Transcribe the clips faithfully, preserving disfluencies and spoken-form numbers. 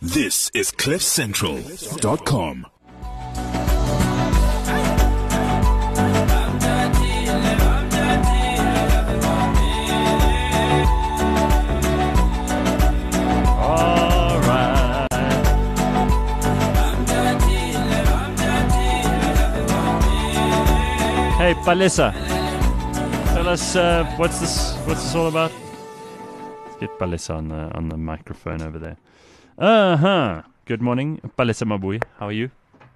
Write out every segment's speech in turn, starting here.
This is cliff central dot com. Hey, Palesa, tell us uh, what's this? What's this all about? Let's get Palesa on the on the microphone over there. Uh huh. Good morning, Palesa Mabui. How are you?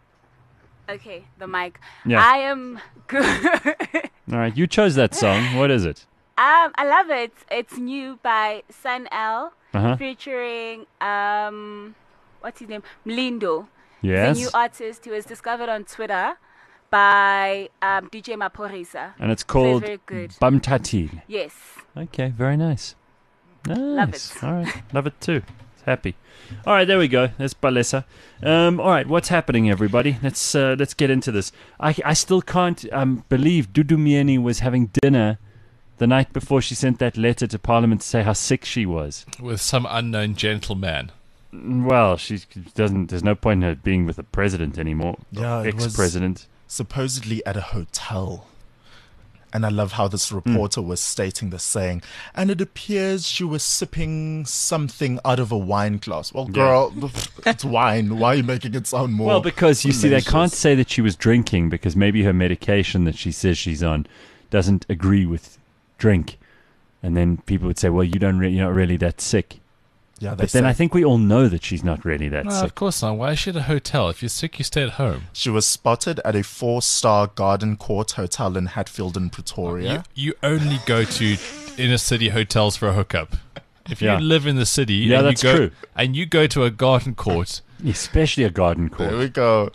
Okay, the mic. Yeah. I am good. All right, you chose that song. What is it? Um, I love it. It's new by Sun L, Uh-huh. featuring um, what's his name? Mlindo. Yes. He's a new artist who was discovered on Twitter by um, D J Maporisa. And it's So called very good. Bamtati. Yes. Okay, very nice. Nice. Love it. All right, love it too. Happy. All right, there we go. There's Palesa. Um, all right, what's happening, everybody? Let's uh, let's get into this. I I still can't um, believe Dudu Myeni was having dinner the night before she sent that letter to Parliament to say how sick she was. With some unknown gentleman. Well, she doesn't. There's no point in her being with the president anymore. Yeah, it was- ex-president. supposedly at a hotel. And I love how this reporter was stating this, saying, and it appears she was sipping something out of a wine glass. Well, girl, it's wine. Why are you making it sound more? Well, because you see, they can't salacious? say that she was drinking because maybe her medication that she says she's on doesn't agree with drink, and then people would say, "Well, you don't, re- you're not really that sick." Yeah, they But then say I think we all know that she's not really that No, sick. of course not. Why is she at a hotel? If you're sick, you stay at home. she was spotted at a four-star Garden Court hotel in Hatfield in Pretoria. You, you only go to inner city hotels for a hookup. If you Yeah. live in the city Yeah, and, that's you go, true. and you go to a garden court, Especially a garden court. There we go.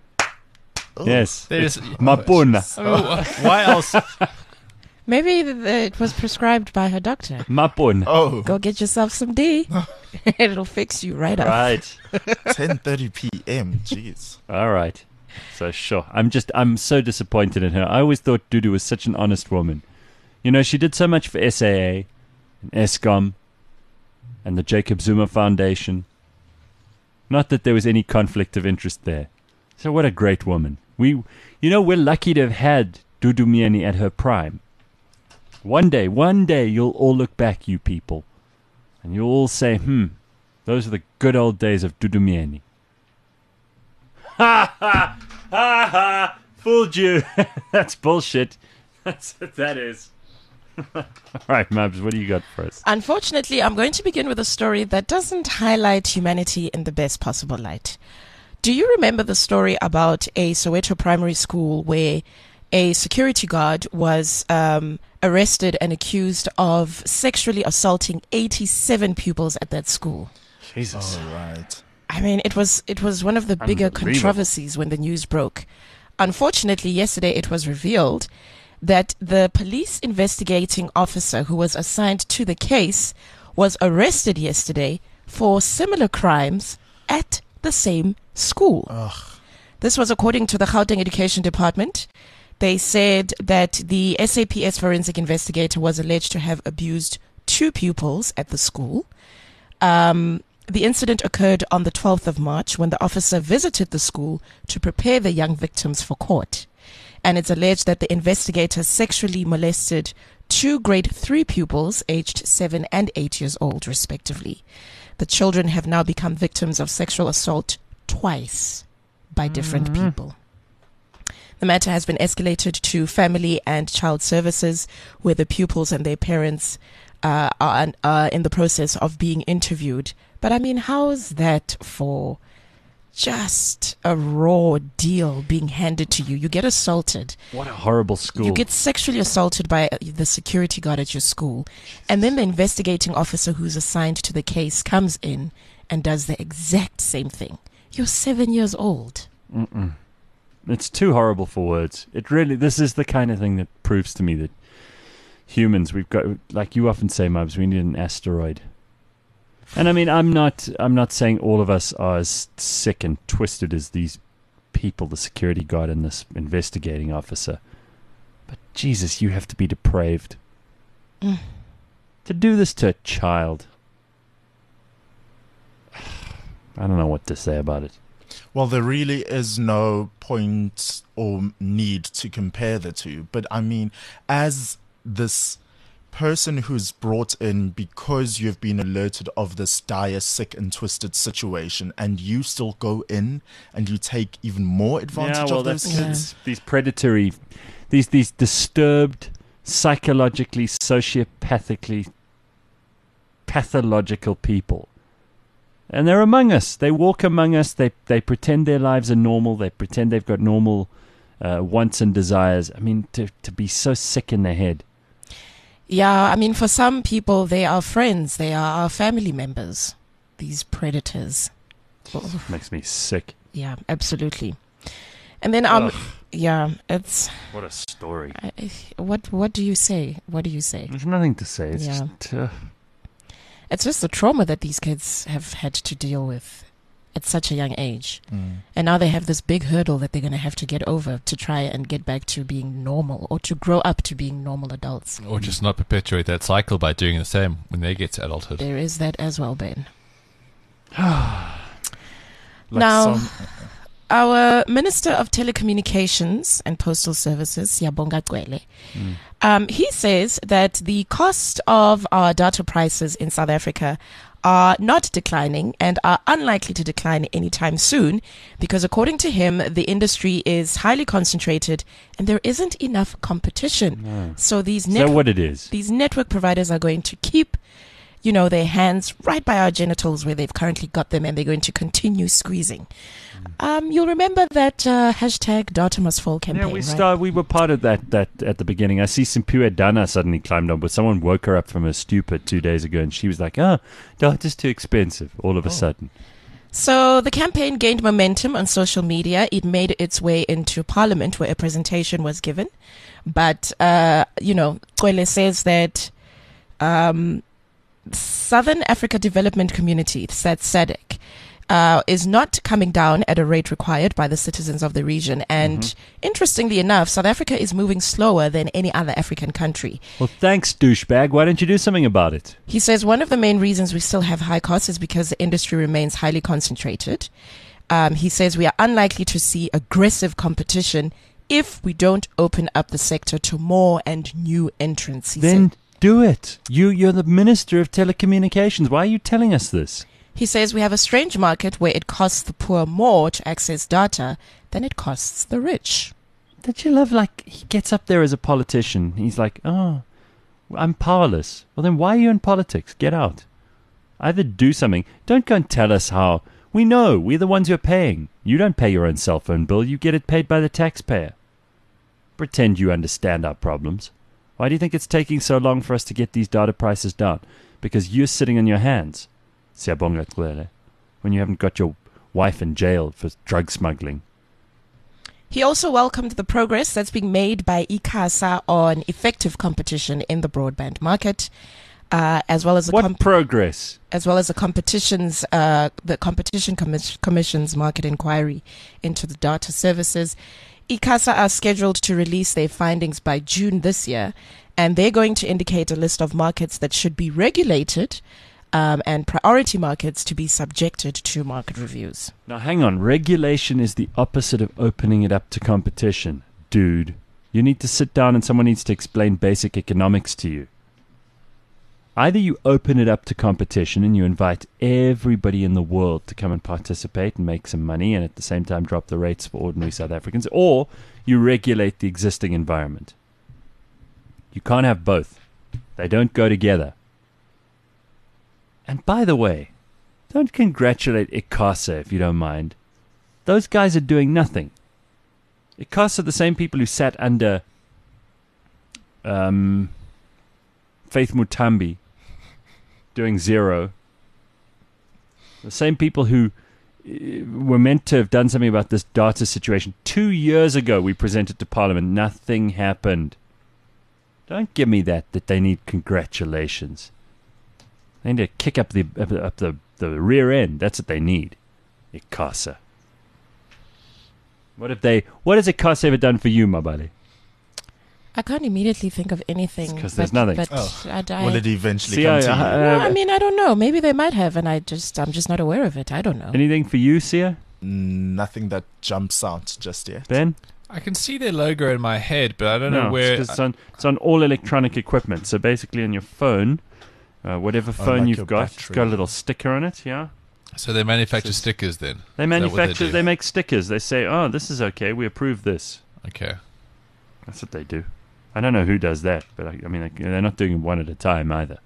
Yes, there's Mapuna. I mean, wh- why else? Maybe th- th- it was prescribed by her doctor. Mapun. Oh, Go get yourself some D. It'll fix you right up. Right. ten thirty p.m. Jeez. All right. So sure. I'm just I'm so disappointed in her. I always thought Dudu was such an honest woman. You know, she did so much for S A A and ESCOM and the Jacob Zuma Foundation. Not that there was any conflict of interest there. So what a great woman. We you know, we're lucky to have had Dudu Myeni at her prime. One day, one day you'll all look back, you people, and you'll all say, "Hmm, those are the good old days of Dudu Myeni." Ha ha ha ha! Fooled you. That's bullshit. That's what that is. All right, Mabs, what do you got for us? Unfortunately, I'm going to begin with a story that doesn't highlight humanity in the best possible light. Do you remember the story about a Soweto primary school where a security guard was um, arrested and accused of sexually assaulting eighty-seven pupils at that school? Jesus. All right. I mean, it was it was one of the bigger Unbelievable. controversies when the news broke. Unfortunately, yesterday it was revealed that the police investigating officer who was assigned to the case was arrested yesterday for similar crimes at the same school. Ugh. This was according to the Gauteng Education Department. They said that the S A P S forensic investigator was alleged to have abused two pupils at the school. Um, the incident occurred on the twelfth of March when the officer visited the school to prepare the young victims for court. And it's alleged that the investigator sexually molested two grade three pupils aged seven and eight years old, respectively. The children have now become victims of sexual assault twice by different people. The matter has been escalated to Family and Child Services, where the pupils and their parents uh, are, are in the process of being interviewed. But I mean, how is that for just a raw deal being handed to you? You get assaulted. What a horrible school. You get sexually assaulted by uh, the security guard at your school. And then the investigating officer who's assigned to the case comes in and does the exact same thing. You're seven years old. Mm-mm. It's too horrible for words. It really, this is the kind of thing that proves to me that humans, we've got, like you often say, Mubs, we need an asteroid. And I mean, I'm not, I'm not saying all of us are as sick and twisted as these people, the security guard and this investigating officer. But Jesus, you have to be depraved. Mm. To do this to a child. I don't know what to say about it. Well, there really is no point or need to compare the two. But I mean, as this person who's brought in because you've been alerted of this dire, sick and twisted situation, and you still go in and you take even more advantage Yeah, well, of those that's, kids. that's these predatory, these these disturbed, psychologically, sociopathically, pathological people. And they're among us. They walk among us. They they pretend their lives are normal. They pretend they've got normal uh, wants and desires. I mean, to to be so sick in the head. Yeah, I mean, for some people, they are friends. They are our family members, these predators. Makes me sick. Yeah, absolutely. And then, um, Ugh. yeah, it's... What a story. I, I- what What do you say? What do you say? There's nothing to say. It's Yeah. just... Uh, It's just the trauma that these kids have had to deal with at such a young age. Mm. And now they have this big hurdle that they're going to have to get over to try and get back to being normal, or to grow up to being normal adults. Or just not perpetuate that cycle by doing the same when they get to adulthood. There is that as well, Ben. Like Now- some- Our Minister of Telecommunications and Postal Services, Siyabonga Cwele, um, he says that the cost of our data prices in South Africa are not declining and are unlikely to decline anytime soon because, according to him, the industry is highly concentrated and there isn't enough competition. So these is that network what it is? these network providers are going to keep, you know, their hands right by our genitals where they've currently got them, and they're going to continue squeezing. Um, you'll remember that uh, hashtag Data Must Fall campaign, Yeah, we right? start. We were part of that. That at the beginning, I see Simpiwe Dana suddenly climbed on, but someone woke her up from her stupor two days ago, and she was like, "Oh, data's too expensive." All of a sudden, So the campaign gained momentum on social media. It made its way into Parliament, where a presentation was given. But uh, you know, Cwele says that um, Southern Africa Development Community, that's SADC, uh, is not coming down at a rate required by the citizens of the region. And interestingly enough, South Africa is moving slower than any other African country. well, thanks, douchebag. Why don't you do something about it? He says one of the main reasons we still have high costs is because the industry remains highly concentrated. Um, he says we are unlikely to see aggressive competition if we don't open up the sector to more and new entrants. He Then said. do it. You, you're the Minister of Telecommunications. Why are you telling us this? He says we have a strange market where it costs the poor more to access data than it costs the rich. Don't you love, like, he gets up there as a politician. He's like, oh, I'm powerless. Well, then why are you in politics? Get out. Either do something. Don't go and tell us how. We know. We're the ones who are paying. You don't pay your own cell phone bill. You get it paid by the taxpayer. Pretend you understand our problems. Why do you think it's taking so long for us to get these data prices down? Because you're sitting on your hands, Siyabonga Cwele, when you haven't got your wife in jail for drug smuggling. He also welcomed the progress that's being made by ICASA on effective competition in the broadband market, uh, as well as the What comp- progress? as well as the competitions, uh, the Competition Commis- Commission's market inquiry into the data services. ICASA are scheduled to release their findings by June this year, and they're going to indicate a list of markets that should be regulated um, and priority markets to be subjected to market reviews. Now, hang on. Regulation is the opposite of opening it up to competition. Dude, you need to sit down and someone needs to explain basic economics to you. Either you open it up to competition and you invite everybody in the world to come and participate and make some money and at the same time drop the rates for ordinary South Africans, or you regulate the existing environment. You can't have both. They don't go together. And by the way, don't congratulate ICASA if you don't mind. Those guys are doing nothing. ICASA are the same people who sat under um, Faith Mutambi doing zero. The same people who uh, were meant to have done something about this data situation. Two years ago we presented to Parliament. Nothing happened. Don't give me that, that they need congratulations. They need to kick up the up, the- up the, the rear end. That's what they need. ICASA. What have they? What has ICASA ever done for you, Mabale? I can't immediately think of anything. It's 'cause there's but- nothing. But Oh. I, I, Will it eventually See, come I- to you? I- Well, I mean, I don't know. Maybe they might have, and I just, I'm just not aware of it. I don't know. Anything for you, Sia? Nothing that jumps out just yet. Ben? I can see their logo in my head, but I don't know No, where. it's, 'cause it's on it's on all electronic equipment. So basically, on your phone, uh, whatever phone Oh, like you've your got, it's battery. got a little sticker on it. Yeah, So they manufacture Says- stickers then. they Is that what they manufacture. do? They make stickers. They say, "Oh, this is okay. We approve this." Okay. That's what they do. I don't know who does that, but I, I mean, like, they're not doing it one at a time either.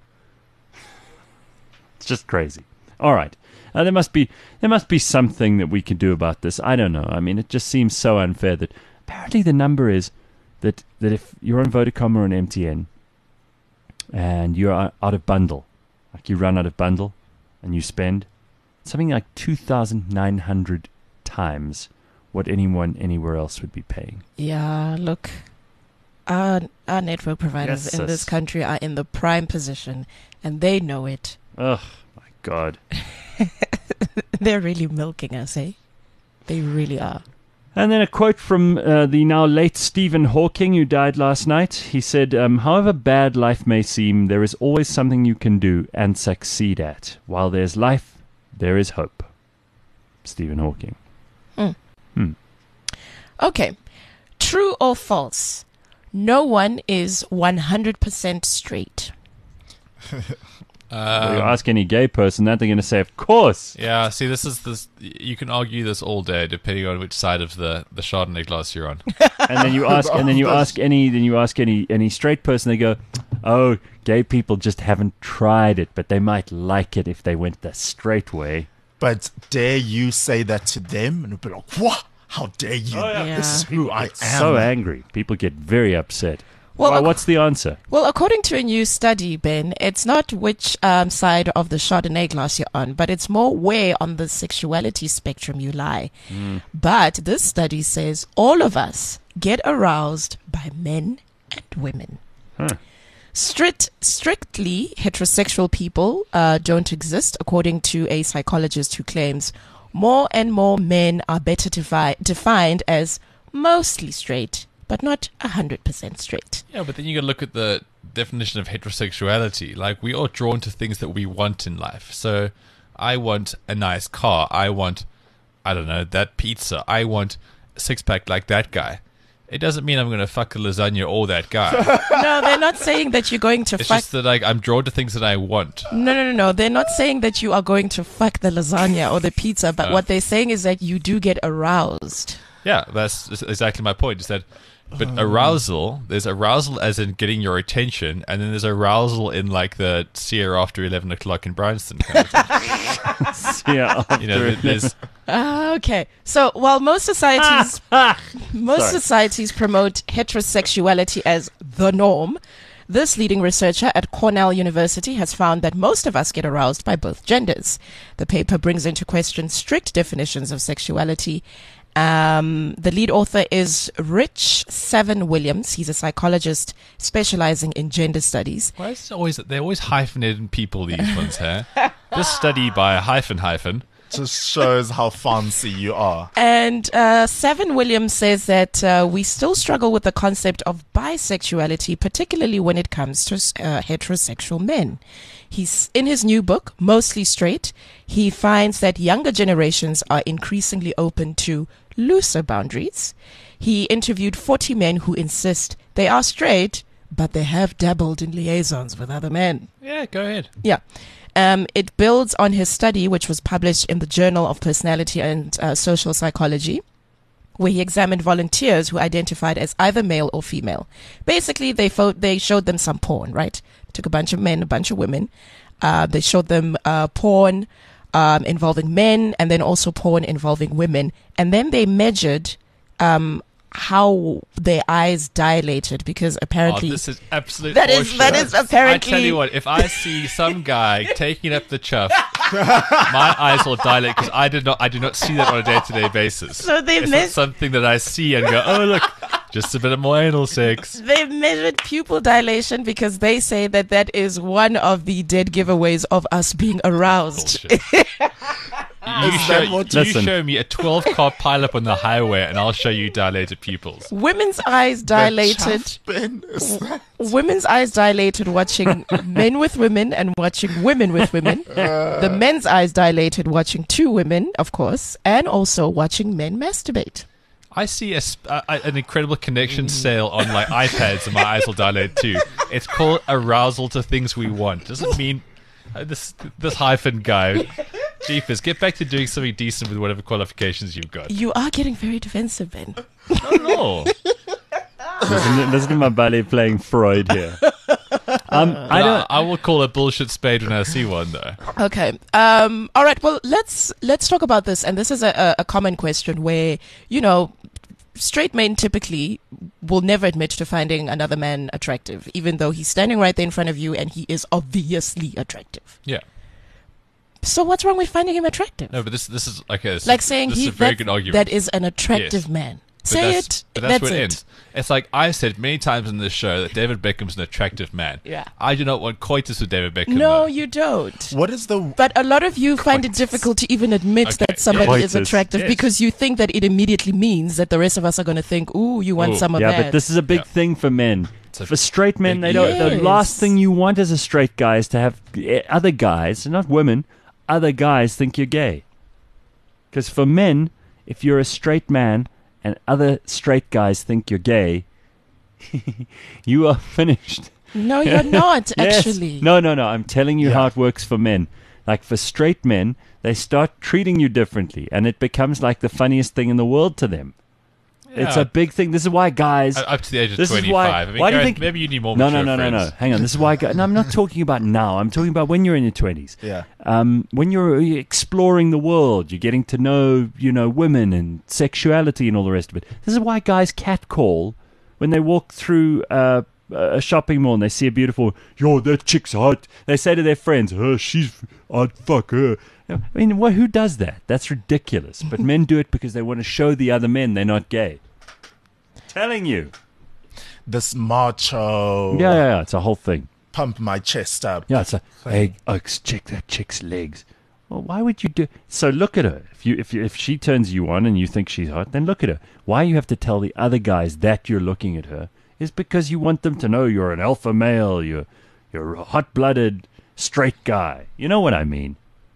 It's just crazy. All right, uh, there must be there must be something that we can do about this. I don't know. I mean, it just seems so unfair that apparently the number is that that if you're on Vodacom or on M T N and you're out out of bundle, like you run out of bundle and you spend something like two thousand nine hundred times what anyone anywhere else would be paying. Yeah, look, our our network providers Yes, in this sis. country are in the prime position, and they know it. Oh my God. They're really milking us, eh? They really are. And then a quote from uh, the now late Stephen Hawking, who died last night. He said, um, however bad life may seem, there is always something you can do and succeed at. While there's life, there is hope. Stephen Hawking. Hmm. Hmm. Okay, true or false? No one is one hundred percent straight. Well, you Um, ask any gay person that, they're going to say, of course. yeah, see, this is this. You can argue this all day, depending on which side of the, the Chardonnay glass you're on. And then you ask, and then you ask any, then you ask any any straight person. They go, "Oh, gay people just haven't tried it, but they might like it if they went the straight way." But dare you say that to them? And they'll be like, what? How dare you? yeah. This is who I am. So angry, people get very upset. Well, Well, ac- what's the answer? Well, according to a new study, Ben, it's not which um, side of the Chardonnay glass you're on, but it's more where on the sexuality spectrum you lie. But this study says all of us get aroused by men and women. Huh. Strict, strictly heterosexual people uh, don't exist, according to a psychologist who claims more and more men are better defi- defined as mostly straight, but not one hundred percent straight. Yeah, but then you got to look at the definition of heterosexuality. Like, we are drawn to things that we want in life. So, I want a nice car. I want, I don't know, that pizza. I want a six pack like that guy. It doesn't mean I'm going to fuck a lasagna or that guy. No, they're not saying that you're going to It's fuck. just that like I'm drawn to things that I want. No, no, no, no. They're not saying that you are going to fuck the lasagna or the pizza, but Oh. what they're saying is that you do get aroused. Yeah, that's exactly my point. Is that, but arousal. There's arousal as in getting your attention, and then there's arousal in like the see her after eleven o'clock in Bryanston kind of thing. Yeah, You know, there's Ah, okay. So while most societies most Sorry. societies promote heterosexuality as the norm, this leading researcher at Cornell University has found that most of us get aroused by both genders. The paper brings into question strict definitions of sexuality. Um, the lead author is Rich Seven Williams. He's a psychologist specializing in gender studies. why is it always they're always hyphenated people. These ones here. This study by a hyphen hyphen. Just shows how fancy you are. And uh, Seven Williams says that uh, we still struggle with the concept of bisexuality, particularly when it comes to uh, heterosexual men. He's in his new book, Mostly Straight. He finds that younger generations are increasingly open to looser boundaries. He interviewed forty men who insist they are straight, but they have dabbled in liaisons with other men. Yeah, go ahead. Yeah. Um, it builds on his study, which was published in the Journal of Personality and uh, Social Psychology, where he examined volunteers who identified as either male or female. Basically, they fo- they showed them some porn, right? Took a bunch of men, a bunch of women. Uh, they showed them uh, porn um, involving men and then also porn involving women. And then they measured um, how their eyes dilated because apparently... Oh, this is absolute That is- horseshit. that is apparently- I tell you what, if I see some guy taking up the chuff, my eyes will dilate because I did not. I do not see that on a day-to-day basis. So they it's not meant- something that I see and go, oh look, just a bit of more anal sex. They've measured pupil dilation because they say that that is one of the dead giveaways of us being aroused. Bullshit. You, Is show, that what- you Listen. show me a twelve car pileup on the highway, and I'll show you dilated pupils. Women's eyes dilated. The chaff bin is that? Women's eyes dilated watching men with women and watching women with women. The men's eyes dilated watching two women, of course, and also watching men masturbate. I see a, sp- a, a- an incredible connection sale on like iPads, and my eyes will dilate too. It's called arousal to things we want. Doesn't mean uh, this this hyphen guy. Jeepers, get back to doing something decent with whatever qualifications you've got. You are getting very defensive, Ben. No, Listen, listen to my ballet playing Freud here. Um, I I, don't. I will call a bullshit spade when I see one, though. Okay. Um, all right. Well, let's let's talk about this. And this is a, a, a common question where, you know, straight men typically will never admit to finding another man attractive, even though he's standing right there in front of you and he is obviously attractive. Yeah. So what's wrong with finding him attractive? No, but this this is like a this like is- saying this he is a very that, good argument. that is an attractive Yes. man. But Say that's- it. But that's, that's where it, it. ends. It's like I said many times in this show that David Beckham's an attractive man. Yeah. I do not want coitus with David Beckham. No, though. you don't. What is the But a lot of you find it Coitus. difficult to even admit Okay, that somebody is Coitus, attractive yes. because you think that it immediately means that the rest of us are going to think, ooh, you want Ooh. some of Yeah, that. but this is a big Yeah. thing for men. It's a For straight men, big they don't. The Yes. last thing you want as a straight guy is to have eh, other guys, not women, other guys think you're gay. Because for men, if you're a straight man and other straight guys think you're gay, you are finished. No, you're not, Yes. actually. No, no, no. I'm telling you Yeah. how it works for men. Like for straight men, they start treating you differently, and it becomes like the funniest thing in the world to them. It's Yeah. a big thing. This is why guys. Uh, up to the age of This is twenty-five. why- I mean, why do you Gareth, think- maybe you need more no, mature no, no, no, no. friends. Hang on. This is why. Guys, no, I'm not talking about now. I'm talking about when you're in your twenties. yeah? Um, when you're exploring the world, you're getting to know, you know, women and sexuality and all the rest of it. This is why guys catcall when they walk through uh, a shopping mall and they see a beautiful, yo, that chick's hot. They say to their friends, oh, she's, I'd fuck her. I mean, wh- who does that? That's ridiculous. But men do it because they want to show the other men they're not gay. Telling you. This macho Yeah, yeah, yeah. It's a whole thing. pump my chest up. Yeah, it's like, hey, Oaks, check that chick's legs. Well, why would you do? So look at her. If you, if you, if she turns you on and you think she's hot, then look at her. Why you have to tell the other guys that you're looking at her is because you want them to know you're an alpha male. You're, you're a hot-blooded straight guy. You know what I mean?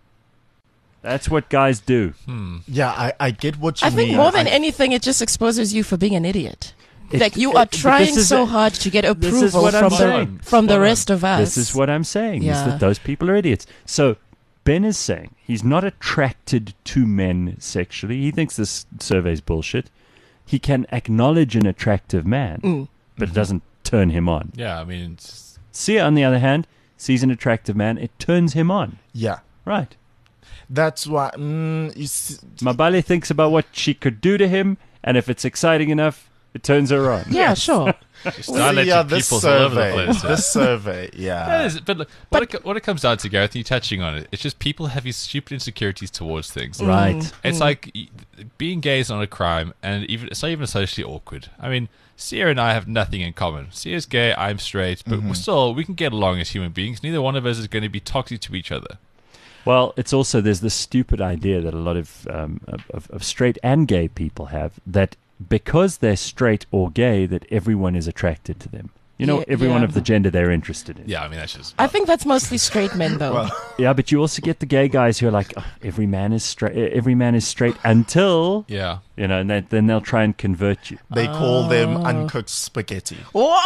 That's what guys do. Yeah, I, I get what you I mean. think more than I- anything, it just exposes you for being an idiot. It- like you it- are but this trying is so a- hard to get this is approval what I'm from the saying. from the Spot on. rest of us. This is what I'm saying, is Yeah. that those people are idiots. So Ben is saying he's not attracted to men sexually. He thinks this survey's bullshit. He can acknowledge an attractive man, Mm. but it doesn't turn him on. Yeah, I mean, it's, Sia, on the other hand, sees an attractive man. It turns him on. Yeah, Right. that's why. Mm, you see, Mabale thinks about what she could do to him, and if it's exciting enough, it turns her on. Yeah, sure. it's dilated yeah, this pupils all over the survey, place. this survey, Yeah, yeah. it is, but, look, what, it, co- what it comes down to, Gareth, and you're touching on it, it's just people have these stupid insecurities towards things. Right. It's like y- being gay is not a crime, and even it's not even socially awkward. I mean, Sia and I have nothing in common. Sia's gay, I'm straight, but we're still we can get along as human beings. Neither one of us is going to be toxic to each other. Well, it's also, there's this stupid idea that a lot of, um, of, of straight and gay people have, that because they're straight or gay, that everyone is attracted to them. You know, Yeah, everyone yeah. of the gender they're interested in. Yeah, I mean that's just. I think that's mostly straight men, though. Well, Yeah, but you also get the gay guys who are like, oh, every man is straight. Every man is straight until, yeah, you know, and they, then they'll try and convert you. they call Oh. them uncooked spaghetti.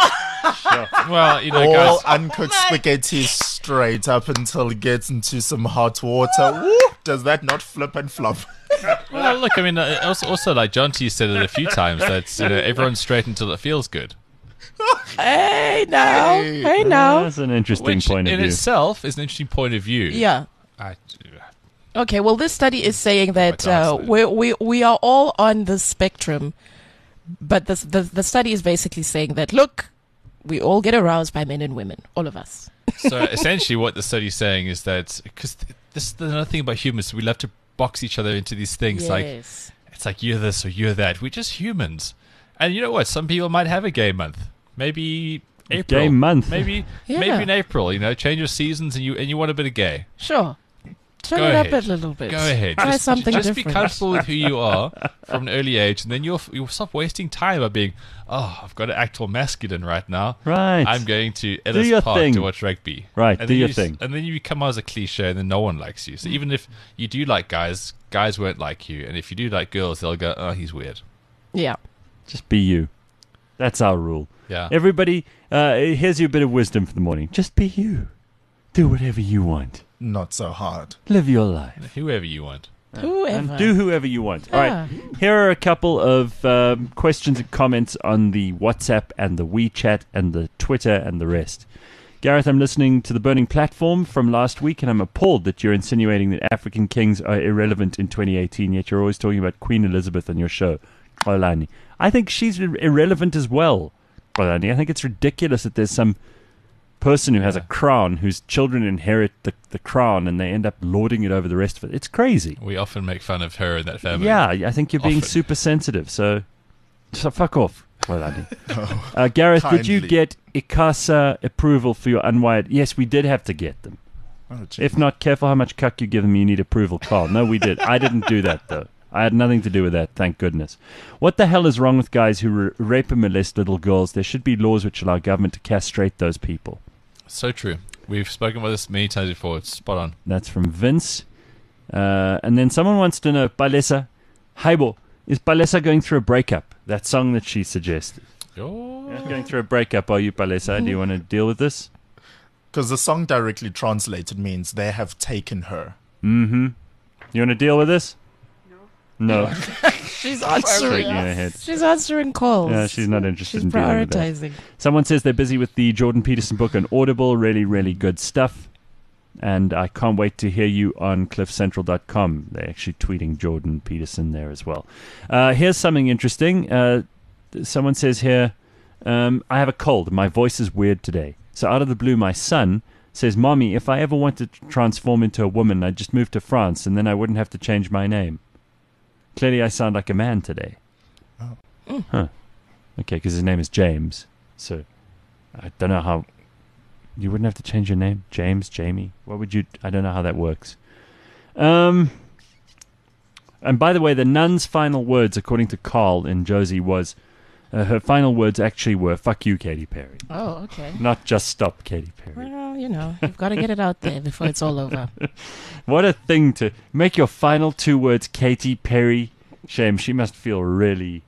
well, you know, All guys. uncooked spaghetti straight up until it gets into some hot water. Woo! Does that not flip and flop? Well, look, I mean, uh, also, also like John T said it a few times that you know everyone's straight until it feels good, Hey now, Hey. hey now. That's an interesting which point of in view. itself is an interesting point of view. Yeah. I, Okay. Well, this study is saying that Quite uh, nice, we we we are all on the spectrum, but the the the study is basically saying that look, we all get aroused by men and women, all of us. so essentially, what the study's saying is that because this is another thing about humans, we love to box each other into these things. Like Yes. it's like you're this or you're that. We're just humans, and you know what? Some people might have a gay month. Maybe April. Gay month. Maybe Yeah. maybe in April. You know, change of seasons, and you and you want a bit of gay. Sure. Turn Go it ahead. up a little bit. Go ahead. Try just, something just different. be comfortable with who you are from an early age, and then you'll you'll stop wasting time by being, oh, I've got to act all masculine right now. Right. I'm going to Ellis your Park thing. to watch rugby. Right, And do then your you, thing. And then you become out as a cliche, and then no one likes you. So even if you do like guys, guys won't like you, and if you do like girls, they'll go, oh, he's weird. Yeah. Just be you. That's our rule. Yeah. Everybody, uh, here's your bit of wisdom for the morning. Just be you. Do whatever you want. Not so hard. Live your life. Whoever you want. Whoever. And do whoever you want. All Ah. right. Here are a couple of um, questions and comments on the WhatsApp and the WeChat and the Twitter and the rest. Gareth, I'm listening to the Burning Platform from last week, and I'm appalled that you're insinuating that African kings are irrelevant in twenty eighteen, yet you're always talking about Queen Elizabeth on your show. Olani. I think she's ir- irrelevant as well. Olani. I think it's ridiculous that there's some person who has a crown whose children inherit the, the crown and they end up lording it over the rest of it. It's crazy. We often make fun of her and that family. Yeah, I think you're being Often. super sensitive. So, so fuck off. Olani. uh, Gareth, did you Kindly. get I C A S A approval for your unwired? Yes, we did have to get them. Oh, gee. If not, careful how much cuck you give them, you need approval, Carl. No, we did. I didn't do that, though. I had nothing to do with that, thank goodness. What the hell is wrong with guys who r- rape and molest little girls? There should be laws which allow government to castrate those people. So true. We've spoken about this many times before. It's spot on. That's from Vince. Uh, and then someone wants to know, Balesa, Haibo, is Balesa going through a breakup? That song that she suggested. Oh. You're going through a breakup, are you, Balesa? Do you want to deal with this? Because the song directly translated means they have taken her. Mm-hmm. You want to deal with this? No. No. She's answering. Shaking her head. She's answering calls. Yeah, she's not interested She's in dealing with that. prioritizing. Someone says they're busy with the Jordan Peterson book on Audible. Really, really good stuff. And I can't wait to hear you on cliff central dot com. They're actually tweeting Jordan Peterson there as well. Uh, here's something interesting. Uh, someone says here, um, I have a cold. My voice is weird today. So out of the blue, my son says, Mommy, if I ever wanted to transform into a woman, I'd just move to France and then I wouldn't have to change my name. Clearly, I sound like a man today. Oh. Huh. Okay, because his name is James. So I don't know how... You wouldn't have to change your name? James, Jamie? What would you... I don't know how that works. Um... And by the way, the nun's final words, according to Carl and Josie, was... Uh, her final words actually were, fuck you, Katy Perry. Oh, okay. Not just stop, Katy Perry. Well, you know, you've got to get it out there before it's all over. What a thing to make your final two words, Katy Perry. Shame, she must feel really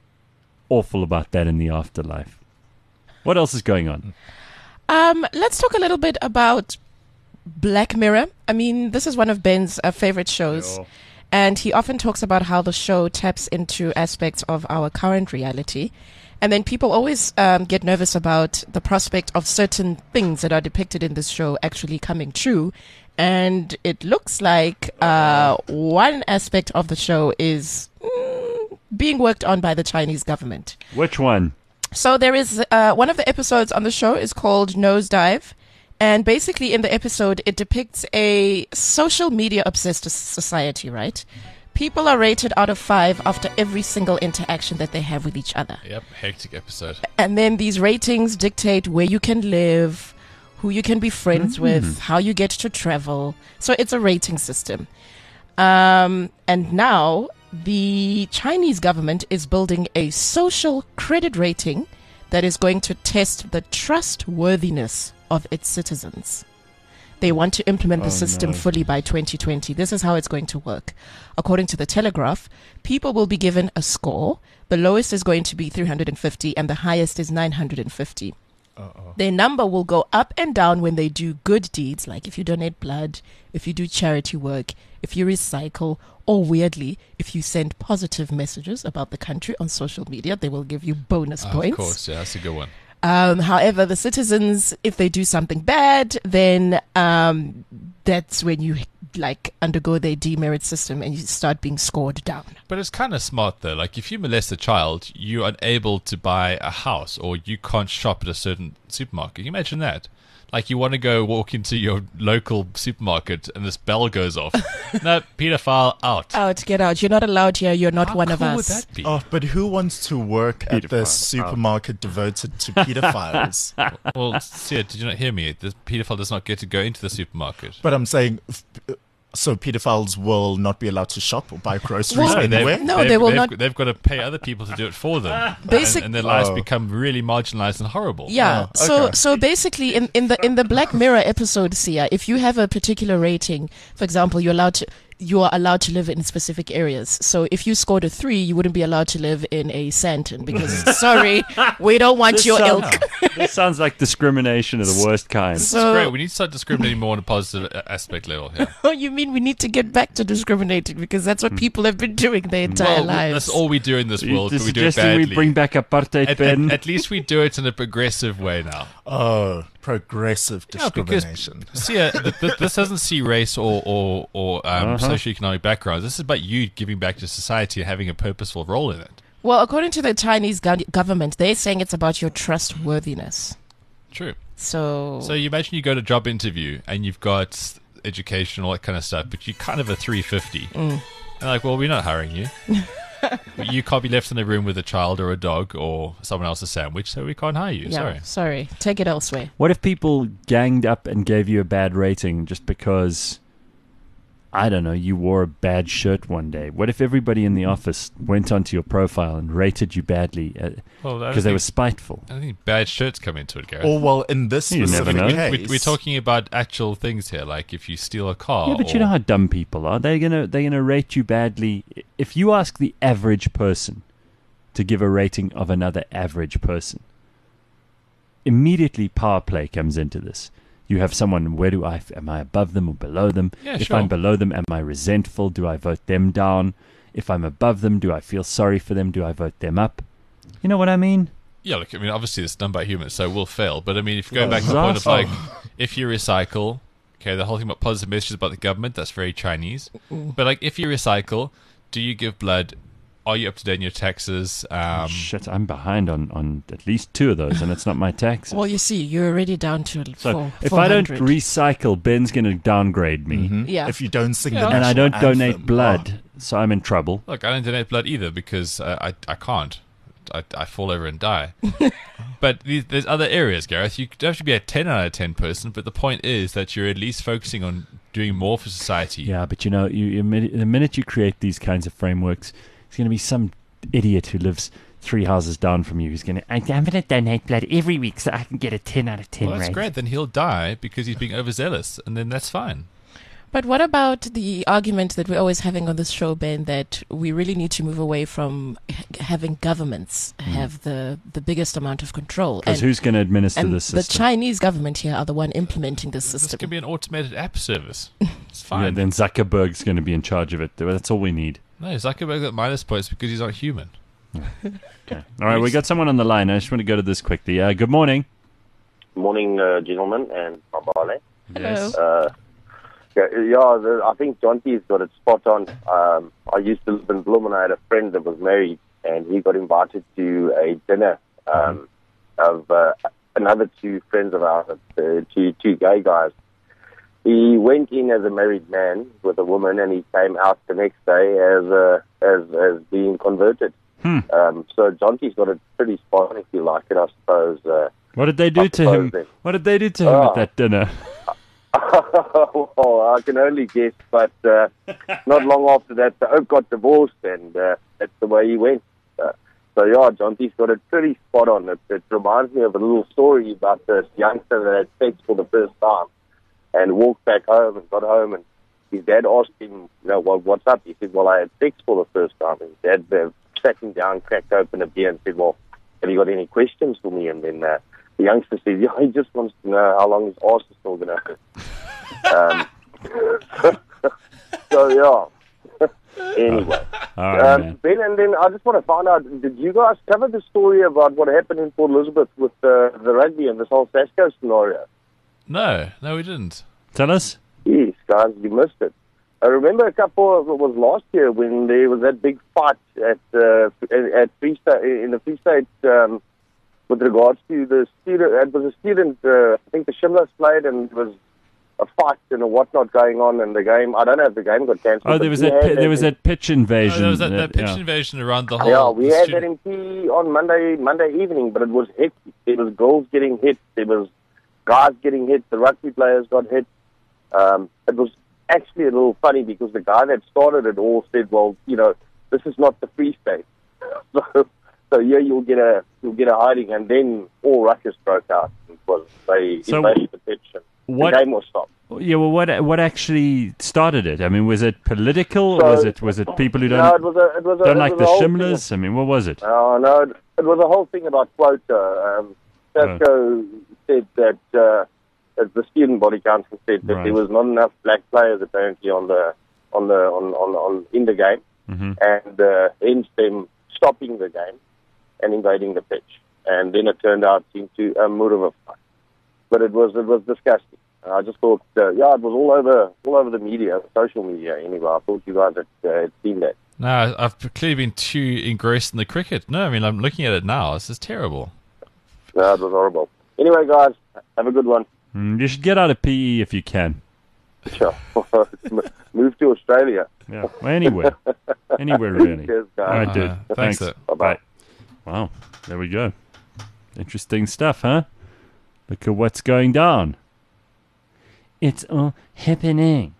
awful about that in the afterlife. What else is going on? Um, let's talk a little bit about Black Mirror. I mean, this is one of Ben's uh, favorite shows. Yo. And he often talks about how the show taps into aspects of our current reality. And then people always um, get nervous about the prospect of certain things that are depicted in this show actually coming true. And it looks like uh, one aspect of the show is mm, being worked on by the Chinese government. Which one? So there is uh, one of the episodes on the show is called Nosedive. And basically in the episode, it depicts a social media obsessed society, right? People are rated out of five after every single interaction that they have with each other. Yep, hectic episode. And then these ratings dictate where you can live, who you can be friends with, how you get to travel. So it's a rating system. Um, and now the Chinese government is building a social credit rating that is going to test the trustworthiness of its citizens. They want to implement the Oh, system no. fully by twenty twenty. This is how it's going to work. According to the Telegraph, people will be given a score. The lowest is going to be three hundred fifty and the highest is nine hundred fifty. Uh-oh. Their number will go up and down when they do good deeds, like if you donate blood, if you do charity work, if you recycle, or weirdly, if you send positive messages about the country on social media, they will give you bonus Ah, points. of course, yeah, that's a good one. Um, however, the citizens, if they do something bad, then um, that's when you like undergo their demerit system and you start being scored down. But it's kind of smart though. Like if you molest a child, you're unable to buy a house or you can't shop at a certain supermarket. Can you imagine that? Like you want to go walk into your local supermarket and this bell goes off. No, pedophile out. Out, get out. You're not allowed here. You're not How one cool of us. would that be? Oh, but who wants to work at Pedophile. the supermarket devoted to pedophiles? Well, Sia, did you not hear me? The pedophile does not get to go into the supermarket. But I'm saying, f- So pedophiles will not be allowed to shop or buy groceries Well, No, anywhere? they've, No, they've, they will they've, not- They've got to pay other people to do it for them, Basic- and, and their lives Oh. become really marginalized and horrible. Yeah. Oh, So okay. so basically, in, in the in the Black Mirror episode, Sia, if you have a particular rating, for example, you're allowed to you are allowed to live in specific areas. So if you scored a three, you wouldn't be allowed to live in a Sandton because sorry, we don't want This your sounds, ilk. this sounds like discrimination of the worst kind. It's So great. We need to start discriminating more on a positive a- aspect level here. oh, you mean we need to get back to discriminating because that's what people have been doing their entire Well, lives. that's all we do in this world, You're but we do it suggesting badly. we bring back apartheid, at, Ben? at, at least we do it in a progressive way now. Oh, progressive Yeah, because discrimination. see, uh, th- th- this doesn't see race or or, or um, Uh-huh. socioeconomic backgrounds. This is about you giving back to society and having a purposeful role in it. Well, according to the Chinese gov- government, they're saying it's about your trustworthiness. True. So, So you imagine you go to a job interview and you've got education, all that kind of stuff, but you kind of a three fifty. Mm. And like, well, we're not hiring you. You can't be left in a room with a child or a dog or someone else's sandwich, so we can't hire you. yeah, Sorry. sorry, take it elsewhere. What if people ganged up and gave you a bad rating just because, I don't know, you wore a bad shirt one day? What if everybody in the office went onto your profile and rated you badly because Well, I don't they think- were spiteful? I think bad shirts come into it, Gareth. Or, well, in this You never specific know. case... we, we're talking about actual things here, like if you steal a car. Yeah, but or, you know how dumb people are. They're gonna they're gonna rate you badly. If you ask the average person to give a rating of another average person, immediately power play comes into this. You have someone. Where do I? Am I above them or below them? Yeah, if sure. I'm below them, am I resentful? Do I vote them down? If I'm above them, do I feel sorry for them? Do I vote them up? You know what I mean? Yeah, look, I mean, obviously it's done by humans, so we'll fail. But I mean, if you go back to the point of like, if you recycle, okay, the whole thing about positive messages about the government, that's very Chinese. But like, if you recycle, do you give blood? Are you up to date on your taxes? Um, Shit, I'm behind on, on at least two of those, and it's not my tax. Well, you see, you're already down to So four, if I don't four hundred. recycle, Ben's going to downgrade me, Mhm. Yeah. If you don't sing Yeah. the and I national don't donate anthem. blood, so I'm in trouble. look, I don't donate blood either because uh, I I can't. I, I fall over and die. But these, there's other areas, Gareth. You don't have to be a ten out of ten person, but the point is that you're at least focusing on doing more for society. Yeah, but you know, you, you admit- the minute you create these kinds of frameworks, there's going to be some idiot who lives three houses down from you who's going to, I'm going to donate blood every week so I can get a ten out of ten Well, that's rate. great. Then he'll die because he's being overzealous, and then that's fine. But what about the argument that we're always having on this show, Ben, that we really need to move away from h- having governments have the, the biggest amount of control? Because And, who's going to administer and this the system? Chinese government here are the one implementing this This system. can be an automated app service. It's yeah, fine. then Zuckerberg's going to be in charge of it. That's all we need. no, Zuckerberg got minus points because he's not human. Okay. All right, we got someone on the line. I just want to go to this quickly. Uh, good morning. Morning, uh, gentlemen, and Mabale. Hello. Uh, yeah, yeah the, I think Jonty's got it spot on. Um, I used to live in Bloem, and I had a friend that was married, and he got invited to a dinner um, of uh, another two friends of ours, uh, two, two gay guys. He went in as a married man with a woman, and he came out the next day as uh, as as being converted. Hmm. Um, so Jonty's got it pretty spot on, if you like it, I suppose. Uh, What did they do I to him? suppose What did they do to him Oh. at that dinner? well, I can only guess, but uh, not long after that, the Oak got divorced, and uh, that's the way he went. Uh, so, yeah, Jonty's got it pretty spot on. It, it reminds me of a little story about this youngster that had sex for the first time and walked back home and got home, and his dad asked him, you know, well, what's up? He said, well, I had sex for the first time. And his dad uh, sat him down, cracked open a beer, and said, well, have you got any questions for me? And then uh, the youngster said, yeah, he just wants to know how long his arse is still going to hurt. um, so, yeah. Anyway. All right, Um, man. Ben, and then I just want to find out, did you guys cover the story about what happened in Port Elizabeth with uh, the rugby and this whole Sasco scenario? No, no, we didn't. Tell us. Yes, guys, you missed it. I remember a couple of, it was last year when there was that big fight at uh, at Free State, in the Free State um, with regards to the student. It was a student, uh, I think the Shimlas played, and there was a fight and a whatnot going on in the game. I don't know if the game got cancelled. Oh, there but was we that. had Pi- there was that pitch Oh, invasion. there was that, that pitch yeah. invasion around the whole. Yeah, we the had student- that in P on Monday Monday evening, but it was hectic. There was girls getting hit. There was guys getting hit. The rugby players got hit. Um, it was actually a little funny because the guy that started it all said, well, you know, this is not the Free State. So, so yeah, you'll get a you'll get a hiding, and then all ruckus broke out. It was they So invaded the pitch. and what- The game was stopped. Yeah, well, what what actually started it? I mean, was it political, or So- was it was it people who don't No, it was a, it was a, don't it like was the a whole Shimlers? I mean, what was it? Thing. Oh no, it, it was a whole thing about quota. Um, Tasco said that uh, that the student body council said that Right. there was not enough black players apparently on the on the on on, on in the game, Mm-hmm. and uh, hence them stopping the game and invading the pitch. And then it turned out into a Murava fight. But it was it was disgusting. I just thought, uh, yeah, it was all over all over the media, social media. Anyway, I thought you guys had, uh, had seen that. No, I've clearly been too engrossed in the cricket. No, I mean, I'm looking at it now. This is terrible. No, it was horrible. Anyway, guys, have a good one. Mm, you should get out of P E if you can. Sure. Move to Australia. Yeah, well, anywhere, anywhere really. Cheers, guys. All right, dude. Uh, thanks, sir. Bye-bye. Wow, there we go. Interesting stuff, huh? Look at what's going down. It's all happening.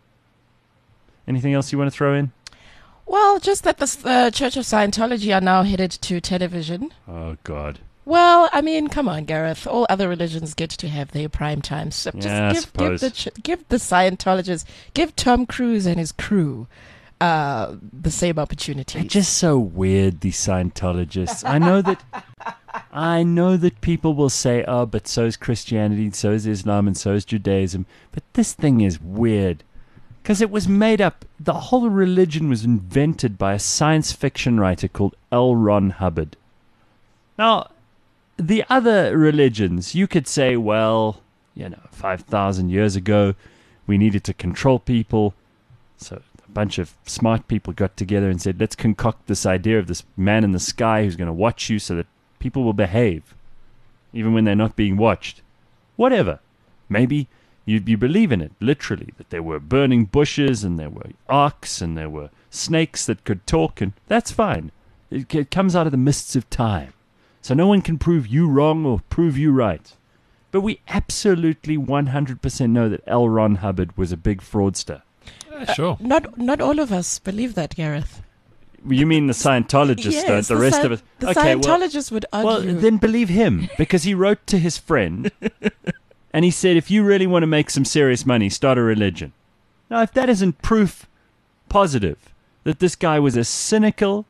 Anything else you want to throw in? Well, just that the uh, Church of Scientology are now headed to television. Oh God. Well, I mean, come on, Gareth. All other religions get to have their prime times. So just Yeah, I give, give the suppose. ch- give the Scientologists, give Tom Cruise and his crew uh, the same opportunity. They're just so weird, these Scientologists. I know that I know that people will say, oh, but so is Christianity, so is Islam, and so is Judaism. But this thing is weird. Because it was made up, the whole religion was invented by a science fiction writer called L. Ron Hubbard. Now, the other religions, you could say, well, you know, five thousand years ago, we needed to control people. So a bunch of smart people got together and said, let's concoct this idea of this man in the sky who's going to watch you so that people will behave, even when they're not being watched. Whatever. Maybe you, you believe in it, literally, that there were burning bushes and there were arcs and there were snakes that could talk, and that's fine. It, it comes out of the mists of time. So no one can prove you wrong or prove you right. But we absolutely one hundred percent know that L. Ron Hubbard was a big fraudster. Yeah, sure. Not not all of us believe that, Gareth. You mean the Scientologists Yes, don't? The, the rest Sci- of us. the okay, well, Scientologists would well, argue. then believe him, because he wrote to his friend and he said, if you really want to make some serious money, start a religion. Now, if that isn't proof positive that this guy was a cynical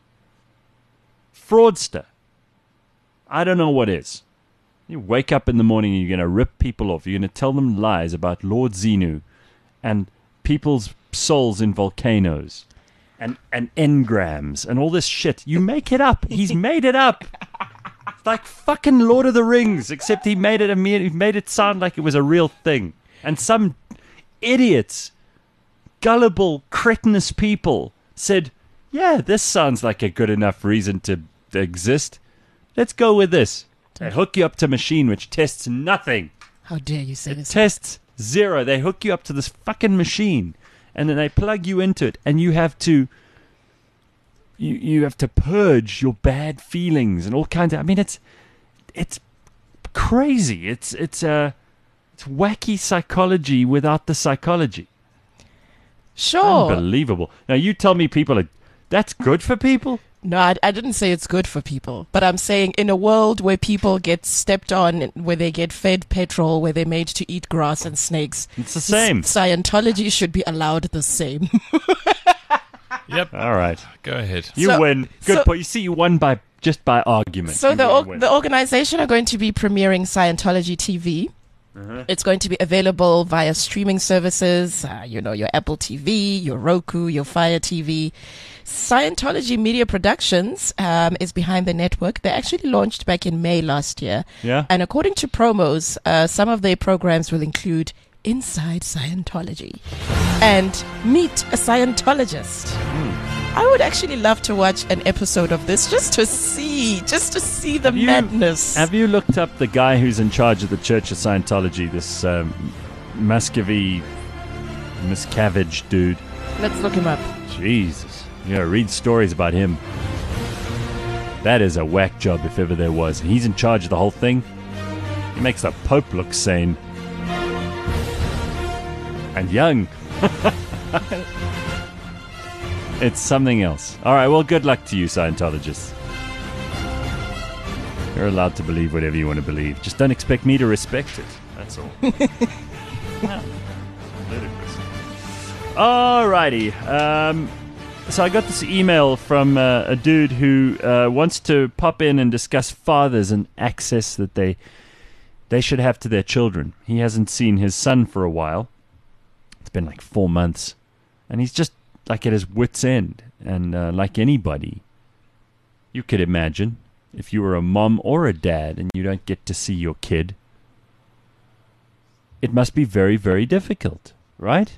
fraudster, I don't know what is. You wake up in the morning and you're going to rip people off. You're going to tell them lies about Lord Xenu and people's souls in volcanoes and, and engrams and all this shit. You make it up. He's made it up. It's like fucking Lord of the Rings, except he made it a mere, he made it sound like it was a real thing. And some idiots, gullible, cretinous people said, yeah, this sounds like a good enough reason to exist. Let's go with this. They hook you up to a machine which tests nothing. How dare you say It this? tests zero. They hook you up to this fucking machine, and then they plug you into it, and you have to you you have to purge your bad feelings and all kinds of. I mean, it's it's crazy. It's it's uh, it's wacky psychology without the psychology. Sure. Unbelievable. Now you tell me people are that's good for people. No, I, I didn't say it's good for people, but I'm saying in a world where people get stepped on, where they get fed petrol, where they're made to eat grass and snakes, It's the same. Scientology should be allowed the same. Yep. All right, Go ahead. you So- win. Good so- point. You see, you won by just by argument. So You the really or- win. the organization are going to be premiering Scientology T V. It's going to be available via streaming services, uh, you know, your Apple T V, your Roku, your Fire T V. Scientology Media Productions um, is behind the network. They actually launched back in May last year. Yeah. And according to promos, uh, some of their programs will include Inside Scientology and Meet a Scientologist. I would actually love to watch an episode of this just to see, just to see the Have you- madness. Have you looked up the guy who's in charge of the Church of Scientology, this um, Muscovy, Miscavige dude? Let's look him up. Jesus. You know, read stories about him. That is a whack job if ever there was. And he's in charge of the whole thing. He makes the Pope look sane. And young. It's something else. All right, well, good luck to you, Scientologists. You're allowed to believe whatever you want to believe. Just don't expect me to respect it. That's all. Wow. Ludicrous. Alrighty. Um, so I got this email from uh, a dude who uh, wants to pop in and discuss fathers and access that they they should have to their children. He hasn't seen his son for a while. It's been like four months. And he's just like at his wit's end. And uh, like anybody, you could imagine, if you were a mom or a dad and you don't get to see your kid, it must be very, very difficult, right?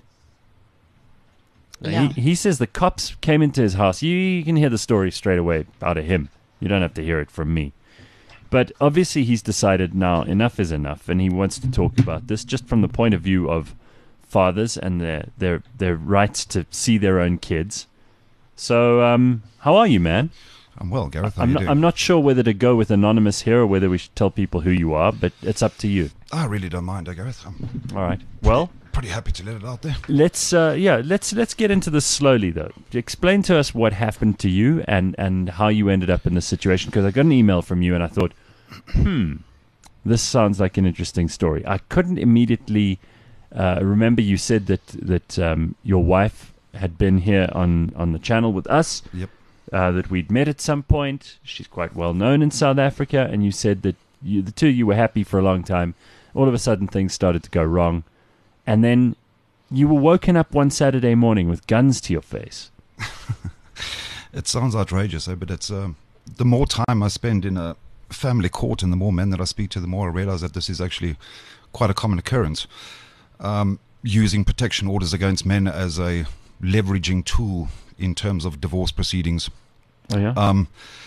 Yeah. He, he says the cops came into his house. You, you can hear the story straight away out of him. You don't have to hear it from me. But obviously he's decided now enough is enough, and he wants to talk about this just from the point of view of fathers and their their, their rights to see their own kids. So, um, how are you, man? I'm well, Gareth. How I'm you not, doing? I'm not sure whether to go with anonymous here or whether we should tell people who you are, but it's up to you. I really don't mind, eh, Gareth. I'm All right. Well, pretty happy to let it out there. let's uh, yeah, let's let's get into this slowly though. Explain to us what happened to you and and how you ended up in this situation, because I got an email from you and I thought, hmm, this sounds like an interesting story. I couldn't immediately uh, remember you said that that um, your wife had been here on on the channel with us. Yep. Uh, that we'd met at some point. She's quite well known in South Africa, and you said that you, the two of you were happy for a long time. All of a sudden, things started to go wrong, and then you were woken up one Saturday morning with guns to your face. It sounds outrageous, eh? But it's um, the more time I spend in a family court and the more men that I speak to, the more I realize that this is actually quite a common occurrence. Um, using protection orders against men as a leveraging tool in terms of divorce proceedings. Oh yeah. Um,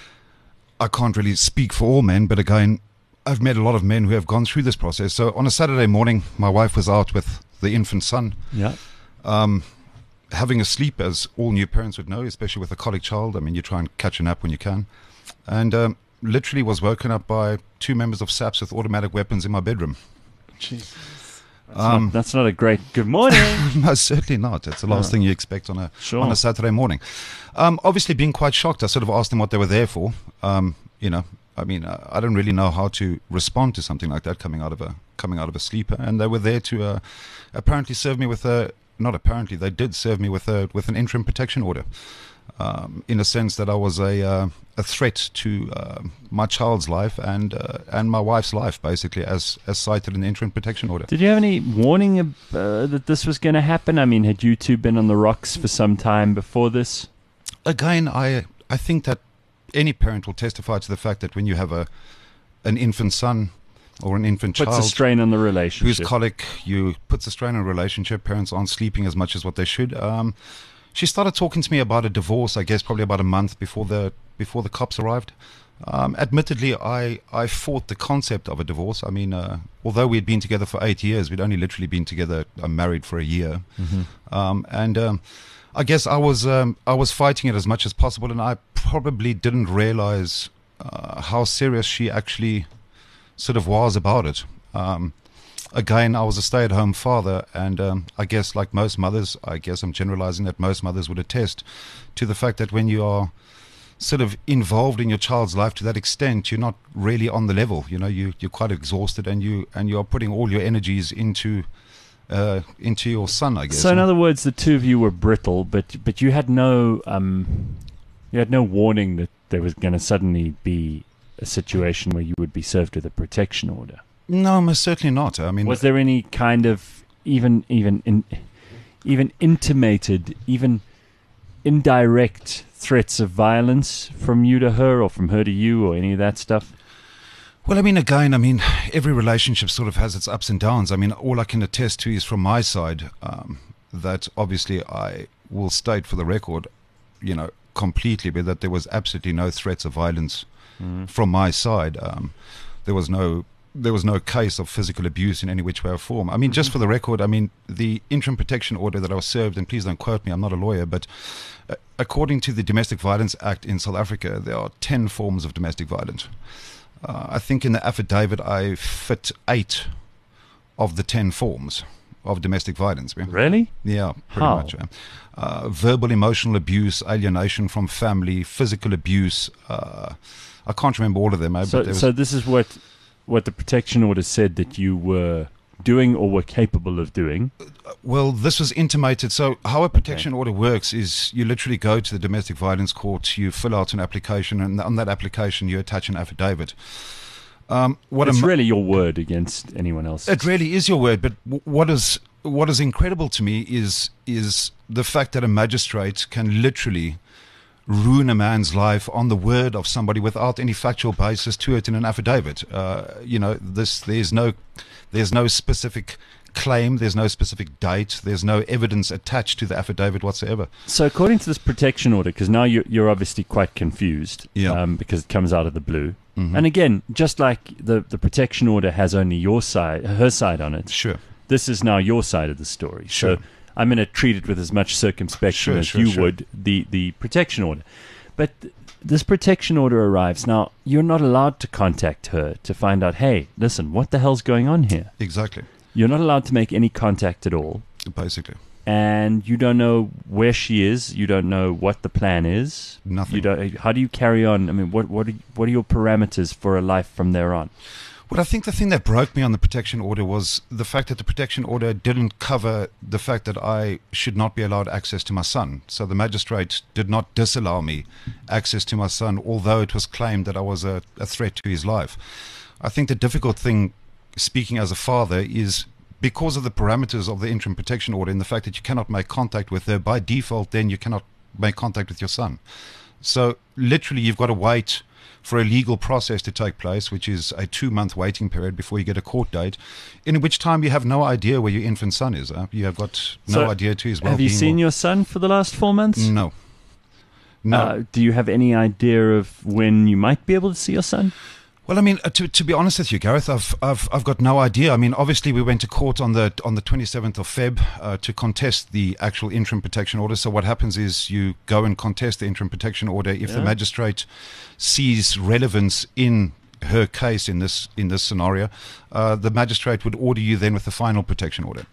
I can't really speak for all men, but again, I've met a lot of men who have gone through this process. So on a Saturday morning, my wife was out with the infant son, yeah. um, having a sleep, as all new parents would know, especially with a colic child. I mean, you try and catch a nap when you can. And um, literally was woken up by two members of SAPS with automatic weapons in my bedroom. That's, not, that's not a great good morning. No, certainly not. It's the last No. thing you expect on a Sure. on a Saturday morning. Um, obviously, being quite shocked, I sort of asked them what they were there for. Um, you know, I mean, uh, I don't really know how to respond to something like that coming out of a coming out of a sleeper, and they were there to uh, apparently serve me with a not apparently they did serve me with a with an interim protection order. Um, in a sense that I was a uh, a threat to uh, my child's life and uh, and my wife's life, basically, as as cited in the interim protection order. Did you have any warning of, uh, that this was going to happen? I mean, had you two been on the rocks for some time before this? Again, I I think that any parent will testify to the fact that when you have a an infant son or an infant Puts child a strain on the who's relationship. colic, you puts a strain on a relationship. Parents aren't sleeping as much as what they should. Um, she started talking to me about a divorce, I guess, probably about a month before the before the cops arrived. Um, admittedly, I, I fought the concept of a divorce. I mean, uh, although we had been together for eight years, we'd only literally been together, uh, married for a year. Mm-hmm. Um, and um, I guess I was um, I was fighting it as much as possible, and I probably didn't realize uh, how serious she actually sort of was about it. Um, again, I was a stay-at-home father, and um, I guess like most mothers, I guess I'm generalizing that most mothers would attest to the fact that when you are sort of involved in your child's life to that extent, you're not really on the level. You know, you you're quite exhausted, and you and you are putting all your energies into uh, into your son, I guess. So, in other words, the two of you were brittle, but but you had no um, you had no warning that there was going to suddenly be a situation where you would be served with a protection order. No, most certainly not. I mean, Was there any kind of even even in, even intimated, even indirect threats of violence from you to her, or from her to you, or any of that stuff? well, I mean, again, I mean, every relationship sort of has its ups and downs. I mean, all I can attest to is from my side um, that obviously I will state for the record, you know, completely, but that there was absolutely no threats of violence Mm. from my side. Um, there was no there was no case of physical abuse in any which way or form. I mean, just for the record, I mean, the interim protection order that I was served, and please don't quote me, I'm not a lawyer, but uh, according to the Domestic Violence Act in South Africa, there are ten forms of domestic violence. Uh, I think in the affidavit I fit eight of the ten forms of domestic violence. Yeah, Really? yeah pretty How? much. Yeah. Uh, verbal, emotional abuse, alienation from family, physical abuse. Uh, I can't remember all of them. eh, but So, there was, so this is what what the protection order said that you were doing or were capable of doing. Well, this was intimated. So, how a protection order works is you literally go to the domestic violence court, you fill out an application, and on that application, you attach an affidavit. Um, what It's am- really your word against anyone else. It really is your word, but w- what is what is incredible to me is is the fact that a magistrate can literally ruin a man's life on the word of somebody without any factual basis to it in an affidavit. Uh, you know, this there's no there's no specific claim, there's no specific date, there's no evidence attached to the affidavit whatsoever. So, according to this protection order, because now you're, you're obviously quite confused, Yeah. um, because it comes out of the blue. Mhm. And again, just like the, the protection order has only your side, her side on it, Sure. this is now your side of the story. Sure. So, I'm going to treat it with as much circumspection Sure, as sure, you sure. would the, the protection order. But th- this protection order arrives. Now, you're not allowed to contact her to find out, hey, listen, what the hell's going on here? Exactly. You're not allowed to make any contact at all. Basically. And you don't know where she is. You don't know what the plan is. Nothing. You don't. How do you carry on? I mean, what what are, what are your parameters for a life from there on? Well, I think the thing that broke me on the protection order was the fact that the protection order didn't cover the fact that I should not be allowed access to my son. So the magistrate did not disallow me access to my son, although it was claimed that I was a, a threat to his life. I think the difficult thing, speaking as a father, is because of the parameters of the interim protection order and the fact that you cannot make contact with her, by default, then you cannot make contact with your son. So literally, you've got to wait for a legal process to take place, which is a two-month waiting period before you get a court date, in which time you have no idea where your infant son is. Huh? You have got no So, idea to his well-being. Have you seen or- your son for the last four months? No. No. Uh, do you have any idea of when you might be able to see your son? Well, I mean, uh, to to be honest with you, Gareth, I've I've I've got no idea. I mean, obviously, we went to court on the on the twenty-seventh of Feb uh, to contest the actual interim protection order. So what happens is you go and contest the interim protection order. If the Yeah. magistrate sees relevance in her case in this in this scenario, uh, the magistrate would order you then with the final protection order.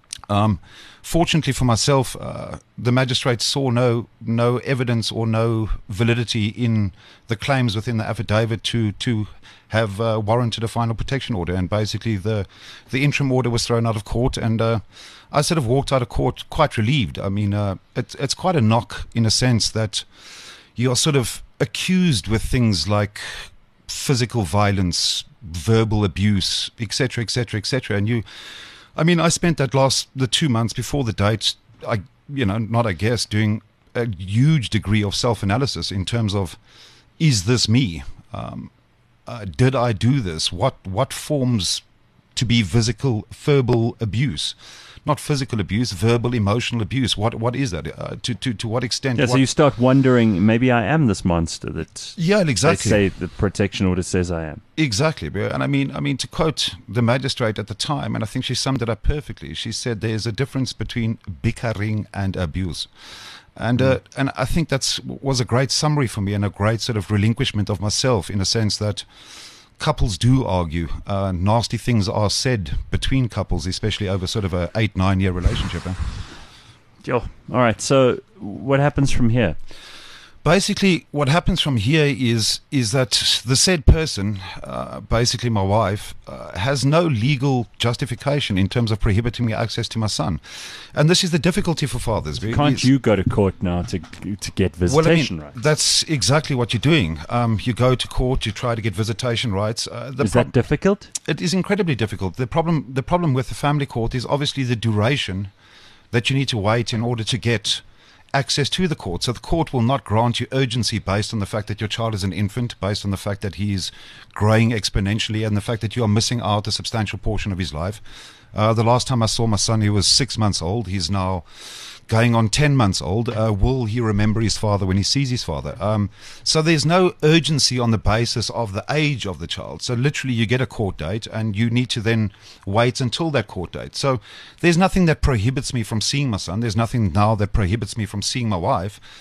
Um, fortunately for myself, uh, the magistrate saw no no evidence or no validity in the claims within the affidavit to to have uh, warranted a final protection order, and basically the the interim order was thrown out of court, and uh, I sort of walked out of court quite relieved. I mean, uh, it's it's quite a knock in a sense that you are sort of accused with things like physical violence, verbal abuse, et cetera, et cetera, et cetera, and you. I mean, I spent that last the two months before the date, I you know, not I guess, doing a huge degree of self-analysis in terms of, is this me? Um, uh, did I do this? What what forms to be physical, verbal abuse? Not physical abuse, verbal, emotional abuse. What what is that? Uh, to to to what extent? Yeah, so what- you start wondering, maybe I am this monster that yeah, exactly. they say the protection order says I am. Exactly, bro. And I mean, I mean, to quote the magistrate at the time, and I think she summed it up perfectly. She said, "There's a difference between bickering and abuse," and uh, and I think that's was a great summary for me and a great sort of relinquishment of myself in a sense that couples do argue. Uh, nasty things are said between couples, especially over sort of a eight nine year relationship. Huh? Yo, all right. So what happens from here? Basically, what happens from here is is that the said person, uh, basically my wife, uh, has no legal justification in terms of prohibiting me access to my son, and this is the difficulty for fathers. Can't Is- you go to court now to to get Well, I visitation mean, rights? that's exactly what you're doing. Um, you go to court, you try to get visitation rights. Uh, the Is prob- that difficult? it is incredibly difficult. The problem, the problem with the family court is obviously the duration that you need to wait in order to get access to the court. So the court will not grant you urgency based on the fact that your child is an infant, based on the fact that he's growing exponentially, and the fact that you are missing out a substantial portion of his life. Uh, the last time I saw my son, he was six months old. He's now going on ten months old. Uh, will he remember his father when he sees his father? Um, so there's no urgency on the basis of the age of the child. So literally you get a court date and you need to then wait until that court date. So there's nothing that prohibits me from seeing my son. There's nothing now that prohibits me from seeing my wife.